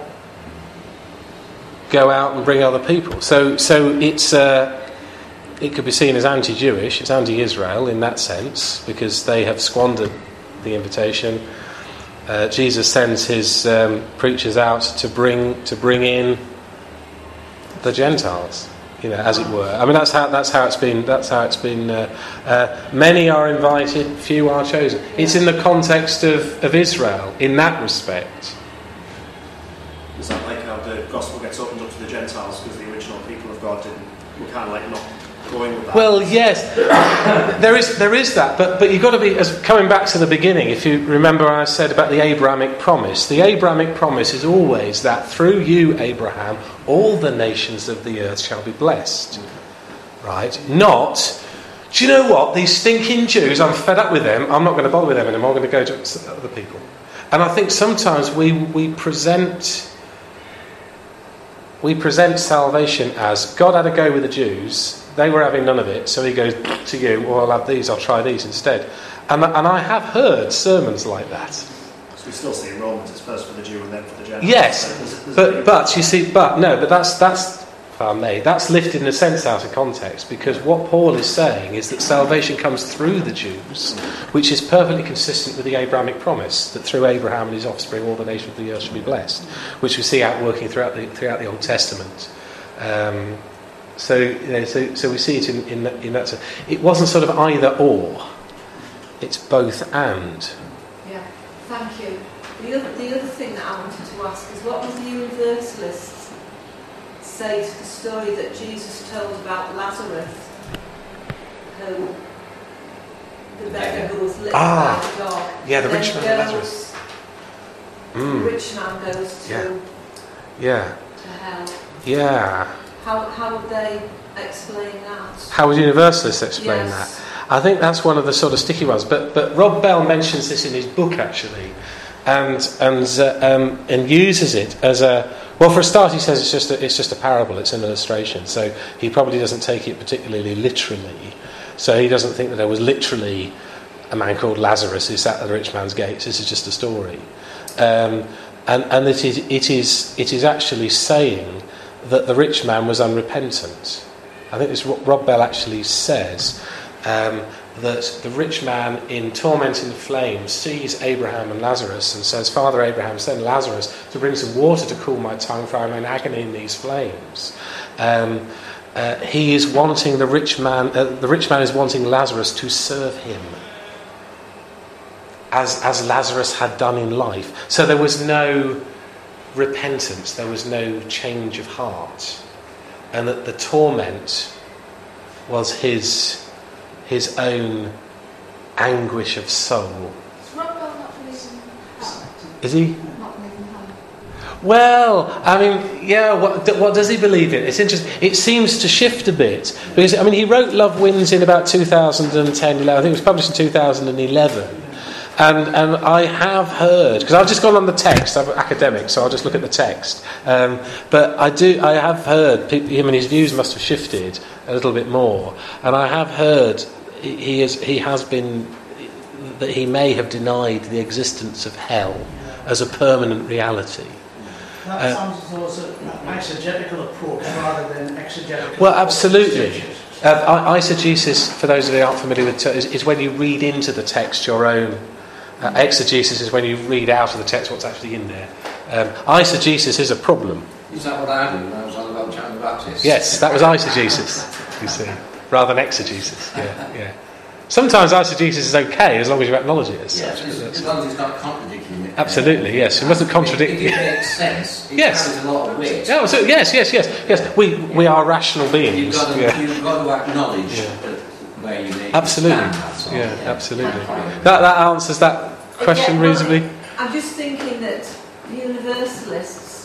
go out and bring other people. So, so it's uh, it could be seen as anti-Jewish, it's anti-Israel in that sense, because they have squandered the invitation. Uh, Jesus sends his um, preachers out to bring to bring in the Gentiles, you know, as it were. I mean, that's how that's how it's been. That's how it's been. Uh, uh, many are invited, few are chosen. It's in the context of, of Israel in that respect. Is that like how the gospel gets opened up to the Gentiles because the original people of God didn't, were kind of like not going with that? Well, yes, there is there is that, but but you've got to be, as coming back to the beginning. If you remember, I said about the Abrahamic promise. The Abrahamic promise is always that through you, Abraham, all the nations of the earth shall be blessed. Right? Not, do you know what? These stinking Jews, I'm fed up with them. I'm not going to bother with them anymore. I'm going to go to other people. And I think sometimes we we present. We present salvation as God had a go with the Jews, they were having none of it, so he goes to you, well, I'll have these, I'll try these instead. And, and I have heard sermons like that. So we still see in Romans it's first for the Jew and then for the Gentiles. Yes, There's- there's but a- but you see, but no, but that's that's if I may, that's lifted in a sense out of context, because what Paul is saying is that salvation comes through the Jews, which is perfectly consistent with the Abrahamic promise that through Abraham and his offspring all the nations of the earth shall be blessed, which we see outworking throughout the throughout the Old Testament. Um, so you know, so so we see it in in that, in that sense. It wasn't sort of either or; it's both and. Yeah, thank you. The other, the other thing that I wanted to ask is, what was the Universalists say to the story that Jesus told about Lazarus, who the beggar who was licked Ah, by a dog? yeah, the then rich man goes- Lazarus. The Mm, rich man goes to, Yeah. yeah, to hell. yeah. How how would they explain that? How would Universalists explain Yes. that? I think that's one of the sort of sticky ones. But but Rob Bell mentions this in his book actually, and and uh, um, and uses it as a well. For a start, he says it's just a, it's just a parable. It's an illustration. So he probably doesn't take it particularly literally. So he doesn't think that there was literally a man called Lazarus who sat at the rich man's gates. This is just a story, um, and and that it, it is it is actually saying that the rich man was unrepentant. I think this is what Rob Bell actually says. Um, that the rich man in tormenting flames sees Abraham and Lazarus and says, Father Abraham, send Lazarus to bring some water to cool my tongue, for I am in agony in these flames. Um, uh, he is wanting the rich man, uh, the rich man is wanting Lazarus to serve him as, as Lazarus had done in life. So there was no repentance, there was no change of heart. And that the torment was his his own anguish of soul. Is Rob Bell not believing hell? Is he? Not believing hell? Well, I mean, yeah, what, what does he believe in? It's interesting. It seems to shift a bit. Because, I mean, he wrote Love Wins in about two thousand ten, eleven. I think it was published in two thousand eleven. And and I have heard, because I've just gone on the text, I'm an academic, so I'll just look at the text. Um, but I do, I have heard, pe- him and his views must have shifted a little bit more. And I have heard he is he has been, that he may have denied the existence of hell as a permanent reality. That Uh, sounds as though it's an exegetical approach rather than exegetical. Well, absolutely. approach. Uh, I- eisegesis, for those of you who aren't familiar with, is, is when you read into the text your own. Uh, exegesis is when you read out of the text what's actually in there. Um, eisegesis is a problem. Is that what I do when I was on about John the Baptist? Yes, that was eisegesis, you see, rather than exegesis. Yeah, yeah. Sometimes eisegesis is okay as long as you acknowledge it as Yes, such. as, That's- as long as it's not contradicting it. Absolutely, yes. It mustn't contradict If you. it makes sense, it Yes. carries a lot of weight. Yeah, so, yes, yes, yes, yes. We we are rational You've beings. got to, Yeah. you've got to acknowledge Yeah. that where you make Absolutely. stand, that's all. Yeah, absolutely. That that answers that question Again, well, reasonably. I'm just thinking that the Universalists,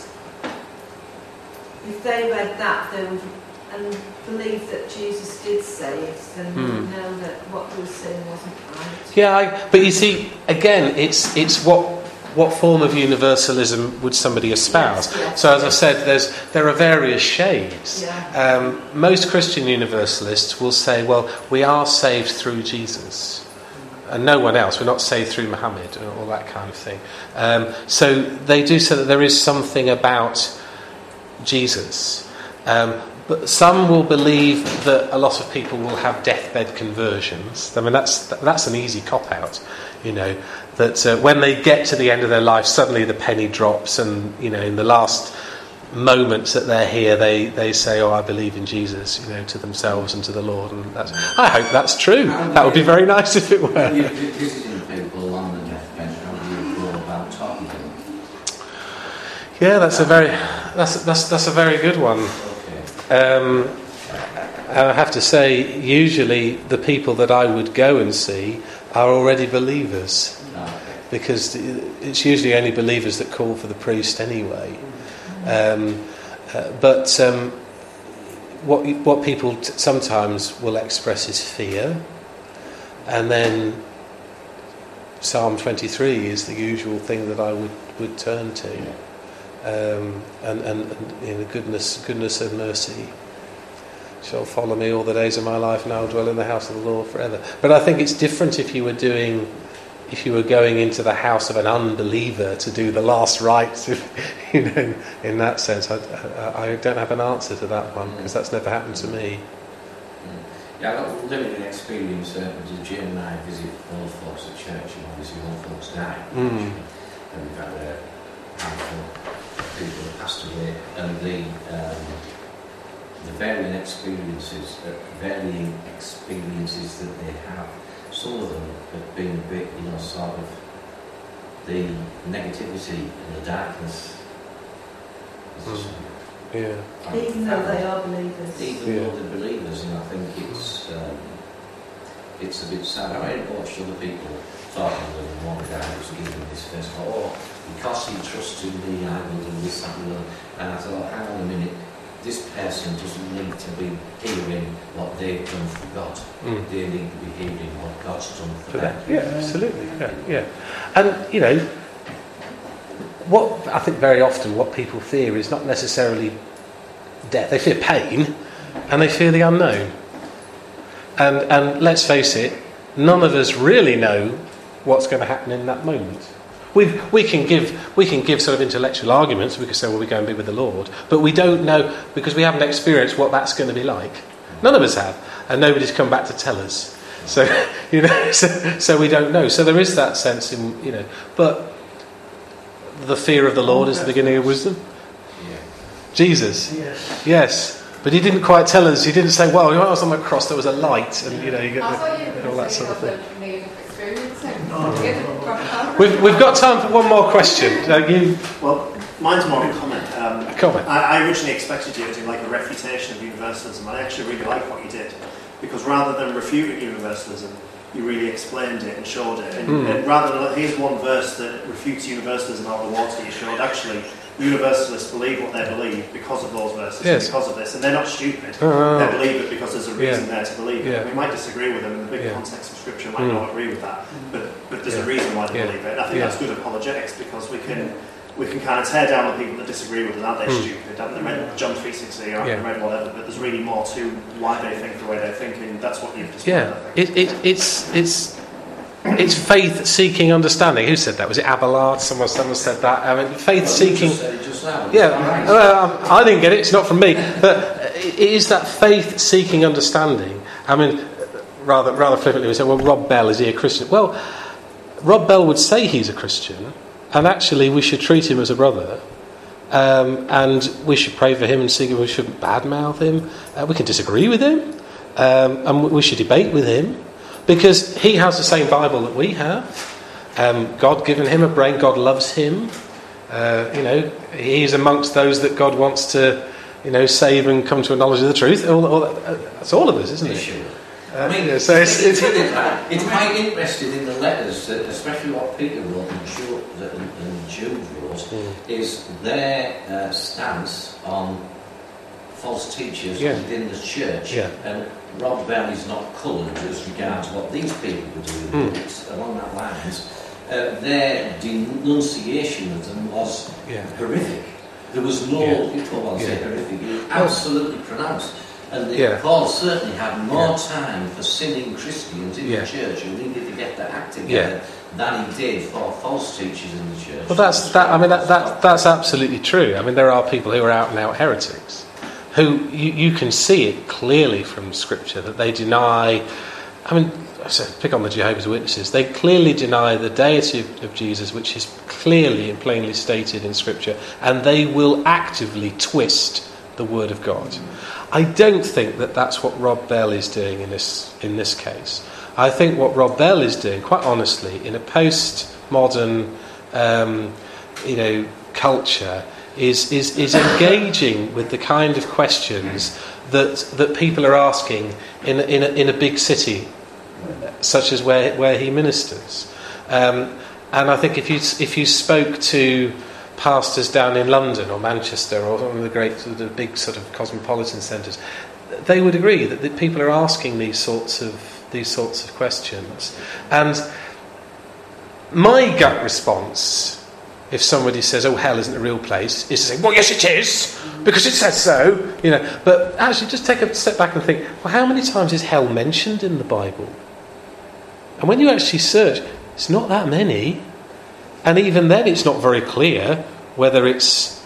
if they read that, they would and believe that Jesus did say it, then they would Hmm. know that what they were saying wasn't right. Yeah, I, but you see, again, it's it's what what form of universalism would somebody espouse? Yes, yes. So as I said, there's there are various shades. Yeah. Um, most Christian universalists will say, well, we are saved through Jesus. And no one else. We're not saved through Muhammad or all that kind of thing. Um, so they do say that there is something about Jesus. Um, but some will believe that a lot of people will have deathbed conversions. I mean, that's that's an easy cop-out, you know, that uh, when they get to the end of their life, suddenly the penny drops and, you know, in the last moments that they're here, they, they say, oh, I believe in Jesus, you know, to themselves and to the Lord. And that's, I hope that's true. That would be very nice if it were. When you're visiting people on the deathbed, how do you go about talking to them? Yeah, that's a very that's that's that's a very good one. Okay. Um, I have to say, usually the people that I would go and see are already believers, Okay. because it's usually only believers that call for the priest anyway. Um, uh, but um, what what people t- sometimes will express is fear, and then Psalm twenty-three is the usual thing that I would, would turn to, um, and, and, and you know, goodness goodness and mercy shall follow me all the days of my life, and I'll dwell in the house of the Lord forever. But I think it's different if you were doing. If you were going into the house of an unbeliever to do the last rites, you know, in that sense, I, I, I don't have an answer to that one, because that's never happened to me. Yeah, I've got limited experience. Uh, Jim and I visit old folks at church, and obviously old folks die. Mm. And we've had a handful of people who passed away, and the um, the varying experiences, uh, varying experiences that they have. Some of them have been a bit, you know, sort of the negativity and the darkness. Mm. Yeah. Even though they are believers. Even Yeah. though they're believers, and I think it's um, it's a bit sad. I mean, I watched other people talking to them, and one guy was giving this first, oh, because he trusted me, I will do this, that, and the other. And I thought, hang on a minute, this person doesn't need to be hearing what they've done for God. Mm. They need to be hearing what God's done for For them. that. Yeah, absolutely. Yeah, yeah. And, you know, what I think very often what people fear is not necessarily death. They fear pain, and they fear the unknown. And and let's face it, none of us really know what's going to happen in that moment. We we can give we can give sort of intellectual arguments. We can say, well, we go and be with the Lord, but we don't know, because we haven't experienced what that's going to be like. None of us have, and nobody's come back to tell us. So you know, so, so we don't know. So there is that sense in, you know, but the fear of the Lord is the beginning of wisdom. Yeah. Jesus, Yes. yes, but he didn't quite tell us. He didn't say, well, when I was on the cross, there was a light, and you know, you get I thought you the, were all that sort of thing. the negative experiencing. No. To get the proper- We've we've got time for one more question. Uh, you Well, mine's more of a comment. Um, comment. I, I originally expected you to do like a refutation of universalism. I actually really like what you did, because rather than refuting universalism, you really explained it and showed it. And, Mm. and rather than, here's one verse that refutes universalism out of the water, you showed actually universalists believe what they believe because of those verses, Yes. because of this, and they're not stupid. Oh. They believe it because there's a reason Yeah. there to believe it. Yeah. We might disagree with them in the big Yeah. context of Scripture, might Mm. not agree with that, but but there's Yeah. a reason why they Yeah. believe it. And I think Yeah. that's good apologetics, because we can we can kind of tear down the people that disagree with us. Aren't they Mm. stupid? Haven't they read John three sixty or haven't Yeah. they read whatever? But there's really more to why they think the way they think, and that's what you've described. Yeah, I think. it, it, it's it's it's faith seeking understanding. Who said that? Was it Abelard? Someone someone said that. I mean, faith Well, you seeking. just said it just now. Yeah, Right. well, I didn't get it. It's not from me. But it is that faith seeking understanding. I mean, rather rather flippantly, we say, well, Rob Bell, is he a Christian? Well, Rob Bell would say he's a Christian, and actually we should treat him as a brother. Um, and we should pray for him and sing him. We shouldn't badmouth him. Uh, we can disagree with him, um, and we should debate with him, because he has the same Bible that we have. Um, God given him a brain. God loves him. Uh, you know, he's amongst those that God wants to, you know, save and come to a knowledge of the truth. All, all, uh, that's all of us, isn't it? Sure. Uh, I mean, yeah, so it's, it's, it's quite interesting in the letters, that especially what Peter wrote and Jude, and Jude wrote, Mm. is their uh, stance on false teachers Yeah. within the church. Yeah. And Rob Bell is not coloured as regards what these people were doing. Mm. It's along that lines. uh, their denunciation of them was Yeah. horrific. There was no, Yeah. people want to say Yeah. horrific, it was absolutely pronounced. And the, Yeah. Paul certainly had more Yeah. time for sinning Christians in Yeah. the church who needed to get their act together Yeah. than he did for false teachers in the church. Well, that's that. I mean, that, that that's absolutely true. I mean, there are people who are out and out heretics, who you, you can see it clearly from Scripture that they deny. I mean, so pick on the Jehovah's Witnesses. They clearly deny the deity of, of Jesus, which is clearly and plainly stated in Scripture, and they will actively twist the Word of God. I don't think that that's what Rob Bell is doing in this in this case. I think what Rob Bell is doing, quite honestly, in a post-modern, um, you know, culture, is is is engaging with the kind of questions that that people are asking in a, in a, in a big city, such as where where he ministers. Um, and I think if you if you spoke to pastors down in London or Manchester or one of the great sort of big sort of cosmopolitan centres, they would agree that, that people are asking these sorts of these sorts of questions. And my gut response, if somebody says, "Oh, hell isn't a real place," is to say, "Well, yes, it is, because it says so." You know, but actually, just take a step back and think, well, how many times is hell mentioned in the Bible? And when you actually search, it's not that many. And even then, it's not very clear whether it's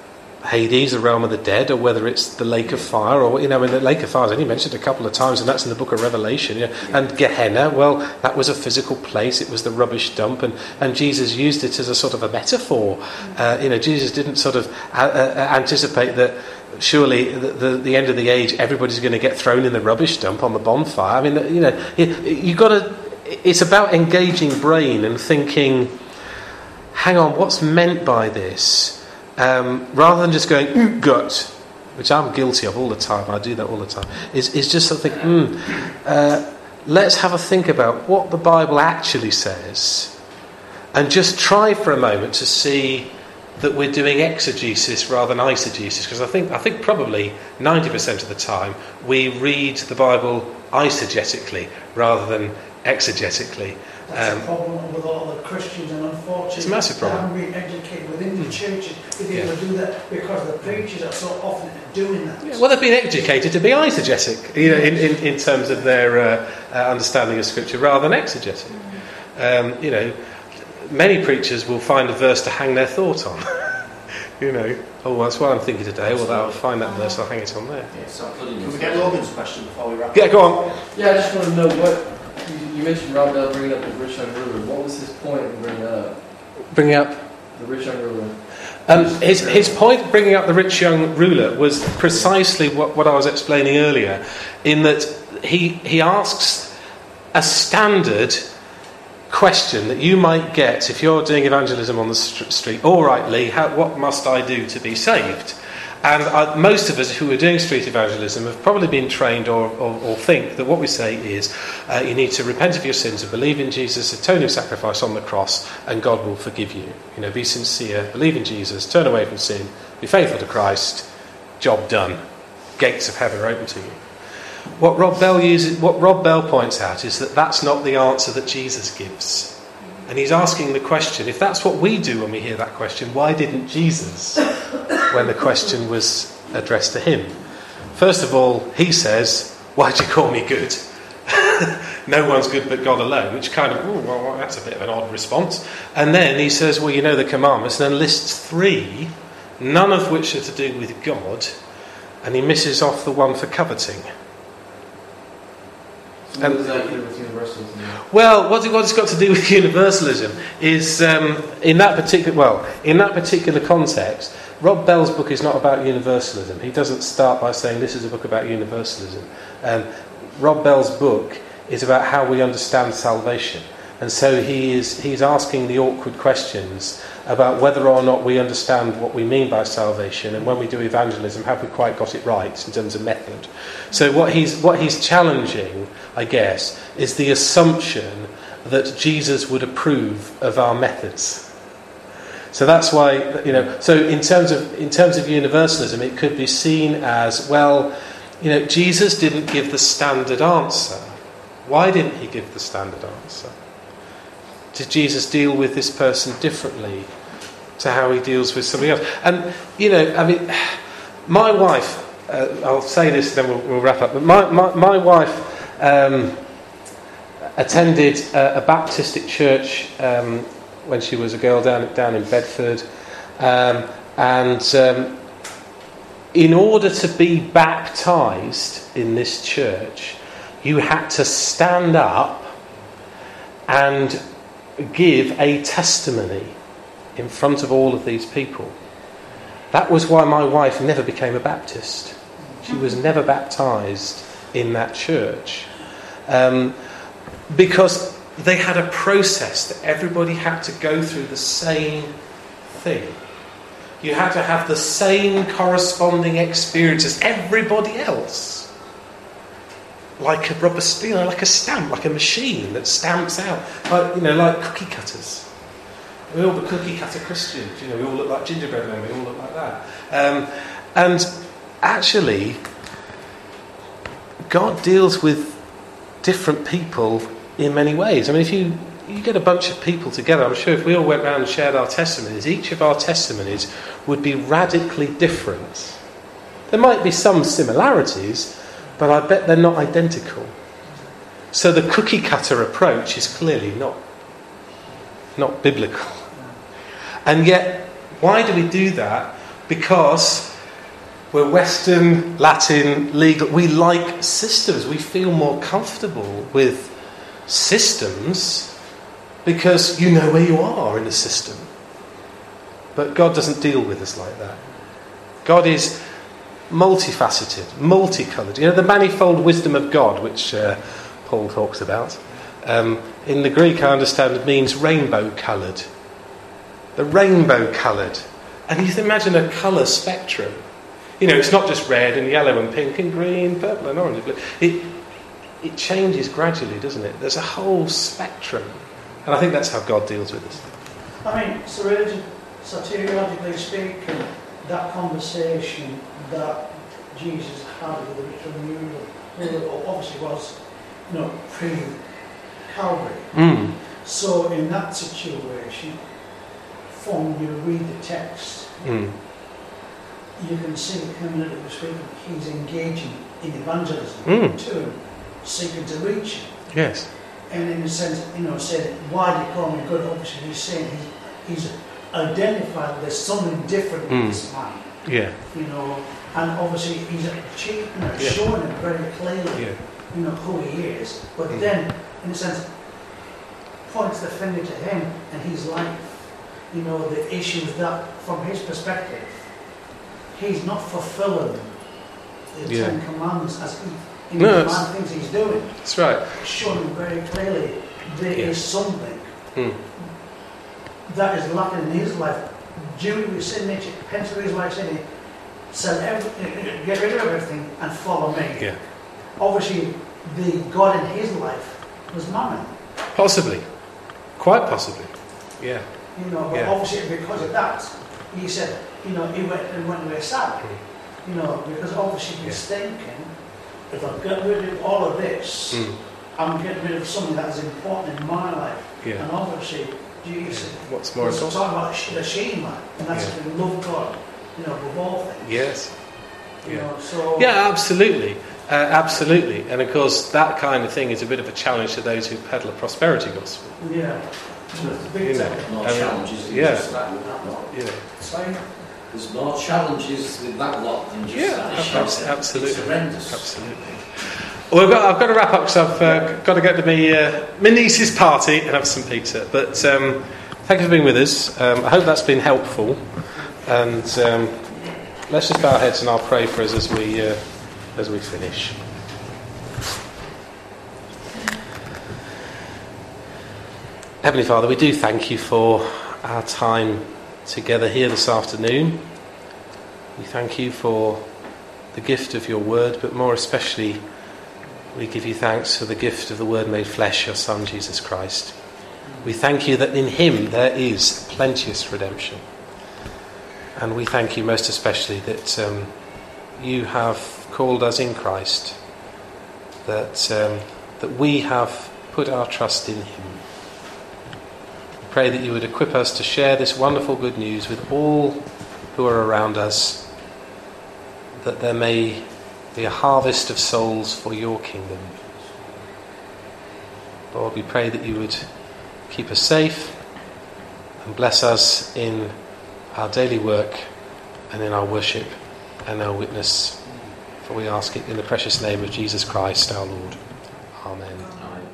Hades, the realm of the dead, or whether it's the lake of fire, or, you know, in the lake of fire is only mentioned a couple of times, and that's in the book of Revelation. You know? And Gehenna, well, that was a physical place; it was the rubbish dump, and, and Jesus used it as a sort of a metaphor. Uh, you know, Jesus didn't sort of uh, uh, anticipate that. Surely, the, the, the end of the age, everybody's going to get thrown in the rubbish dump on the bonfire. I mean, you know, you, you got to. It's about engaging brain and thinking. Hang on, what's meant by this? Um, rather than just going, ooh, gut, which I'm guilty of all the time, I do that all the time, is, is just something, mm, uh, let's have a think about what the Bible actually says, and just try for a moment to see that we're doing exegesis rather than eisegesis, because I think, I think probably ninety percent of the time we read the Bible eisegetically rather than exegetically. That's Um, a problem with all the Christians, and unfortunately, It's a massive problem. they haven't been educated within the churches to be able Yeah. to do that, because the preachers are so often doing that. Yeah, well, they've been educated to be eisegetic, you know, in, in, in terms of their uh, uh, understanding of Scripture, rather than exegetic. Um, you know, many preachers will find a verse to hang their thought on. you know, oh, that's what I'm thinking today. Well, I'll find that verse, I'll hang it on there. Can we get Logan's question before we wrap Yeah, up? go on. Yeah, I just want to know what you, you mentioned. Rob Bell bringing up the rich young ruler. What was his point in bringing that up? Bring up. The rich young ruler. Um, his his point, bringing up the rich young ruler, was precisely what, what I was explaining earlier, in that he he asks a standard question that you might get if you're doing evangelism on the st- street. All right, Lee, how, what must I do to be saved? And uh, most of us who are doing street evangelism have probably been trained or, or, or think that what we say is uh, you need to repent of your sins and believe in Jesus' atoning sacrifice on the cross, and God will forgive you. You know, be sincere, believe in Jesus, turn away from sin, be faithful to Christ, job done. Gates of heaven are open to you. What Rob Bell uses, what Rob Bell points out is that that's not the answer that Jesus gives. And he's asking the question, if that's what we do when we hear that question, why didn't Jesus, when the question was addressed to him? First of all, he says, why'd you call me good? No one's good but God alone, which kind of, ooh, well, that's a bit of an odd response. And then he says, well, you know the commandments, and then lists three, none of which are to do with God, and he misses off the one for coveting. So what does that do with universalism? Well, what, what it's got to do with universalism is, um, in that particular well, in that particular context, Rob Bell's book is not about universalism. He doesn't start by saying this is a book about universalism. Um, Rob Bell's book is about how we understand salvation, and so he is he's asking the awkward questions about whether or not we understand what we mean by salvation, and when we do evangelism, have we quite got it right in terms of method. So what he's what he's challenging, I guess, is the assumption that Jesus would approve of our methods. So that's why, you know, so in terms of in terms of universalism, it could be seen as, well, you know, Jesus didn't give the standard answer. Why didn't he give the standard answer? Did Jesus deal with this person differently to how he deals with somebody else? And, you know, I mean, my wife, uh, I'll say this and then we'll, we'll wrap up, but my, my, my wife um, attended a, a Baptistic church um, when she was a girl down, down in Bedford. Um, and um, in order to be baptised in this church, you had to stand up and give a testimony in front of all of these people. That was why my wife never became a Baptist. She was never baptised in that church. Um, because they had a process that everybody had to go through the same thing. You had to have the same corresponding experience as everybody else. Like a rubber, you know, like a stamp, like a machine that stamps out, like, you know, like cookie cutters. We all the cookie cutter Christians, you know, we all look like gingerbread men, we all look like that. Um, and actually, God deals with different people in many ways. I mean, if you, you get a bunch of people together, I'm sure if we all went around and shared our testimonies, each of our testimonies would be radically different. There might be some similarities, but I bet they're not identical. So the cookie cutter approach is clearly not, not biblical. And yet, why do we do that? Because we're Western, Latin, legal. We like systems. We feel more comfortable with systems because you know where you are in the system. But God doesn't deal with us like that. God is multifaceted, multicoloured. You know, the manifold wisdom of God, which uh, Paul talks about, um, in the Greek, I understand, it means rainbow-coloured. The rainbow-coloured. And you can imagine a colour spectrum. You know, it's not just red and yellow and pink and green, purple and orange and blue. It, it changes gradually, doesn't it? There's a whole spectrum. And I think that's how God deals with us. I mean, so soteriologically speaking, that conversation that Jesus had with the rich young ruler, who obviously was, you know, pre-Calvary. Mm. So in that situation, from you read the text, Mm. you can see clearly that speaking, he's engaging in evangelism Mm. to him, seeking to reach him. Yes. And in a sense, you know, saying, why do you call me good? Obviously, he's saying he's, he's identified there's something different Mm. in this man. Yeah. You know, and obviously he's achieved, you know, Yeah. showing him very clearly, Yeah. you know, who he is. But Mm. then, in a sense, points the finger to him and his life. You know, the issues that, from his perspective, he's not fulfilling the Yeah. Ten Commandments as he, in No, the man things he's doing. That's right. Showing him very clearly there Yeah. is something Mm. that is lacking in his life. Julie was sitting there, pencil his life saying, sell everything, get rid of everything and follow me. Yeah. Obviously, the God in his life was mammon. Possibly. Quite possibly. Yeah. You know, but Yeah. obviously because of that, he said, you know, he went and went away sad. You know, because obviously he's thinking, if I get rid of all of this, Mm. I'm getting rid of something that is important in my life. Yeah. And obviously, Jesus What's more was important? talking about sh- the Shema, and that's Yeah. to love God, you know, above all things. Yes. You Yeah. know, so Yeah, absolutely. Uh, absolutely. And of course, that kind of thing is a bit of a challenge to those who peddle a prosperity gospel. yeah, big You know. time. More I mean, challenges than yeah. just that with that lot. You know. Sorry? There's more challenges with that lot than just Yeah, that. ab- abs- absolutely. It's horrendous. Absolutely. Well, I've got, I've got to wrap up because I've uh, got to get to me, uh, my niece's party and have some pizza. But um, thank you for being with us. Um, I hope that's been helpful. And um, let's just bow our heads and I'll pray for us as we uh, as we finish. Heavenly Father, we do thank you for our time together here this afternoon. We thank you for the gift of your word, but more especially we give you thanks for the gift of the Word made flesh, your Son, Jesus Christ. We thank you that in him there is plenteous redemption. And we thank you most especially that um, you have called us in Christ, that, um, that we have put our trust in him. Pray that you would equip us to share this wonderful good news with all who are around us, that there may be a harvest of souls for your kingdom. Lord, we pray that you would keep us safe and bless us in our daily work and in our worship and our witness. For we ask it in the precious name of Jesus Christ our Lord. Amen. Amen.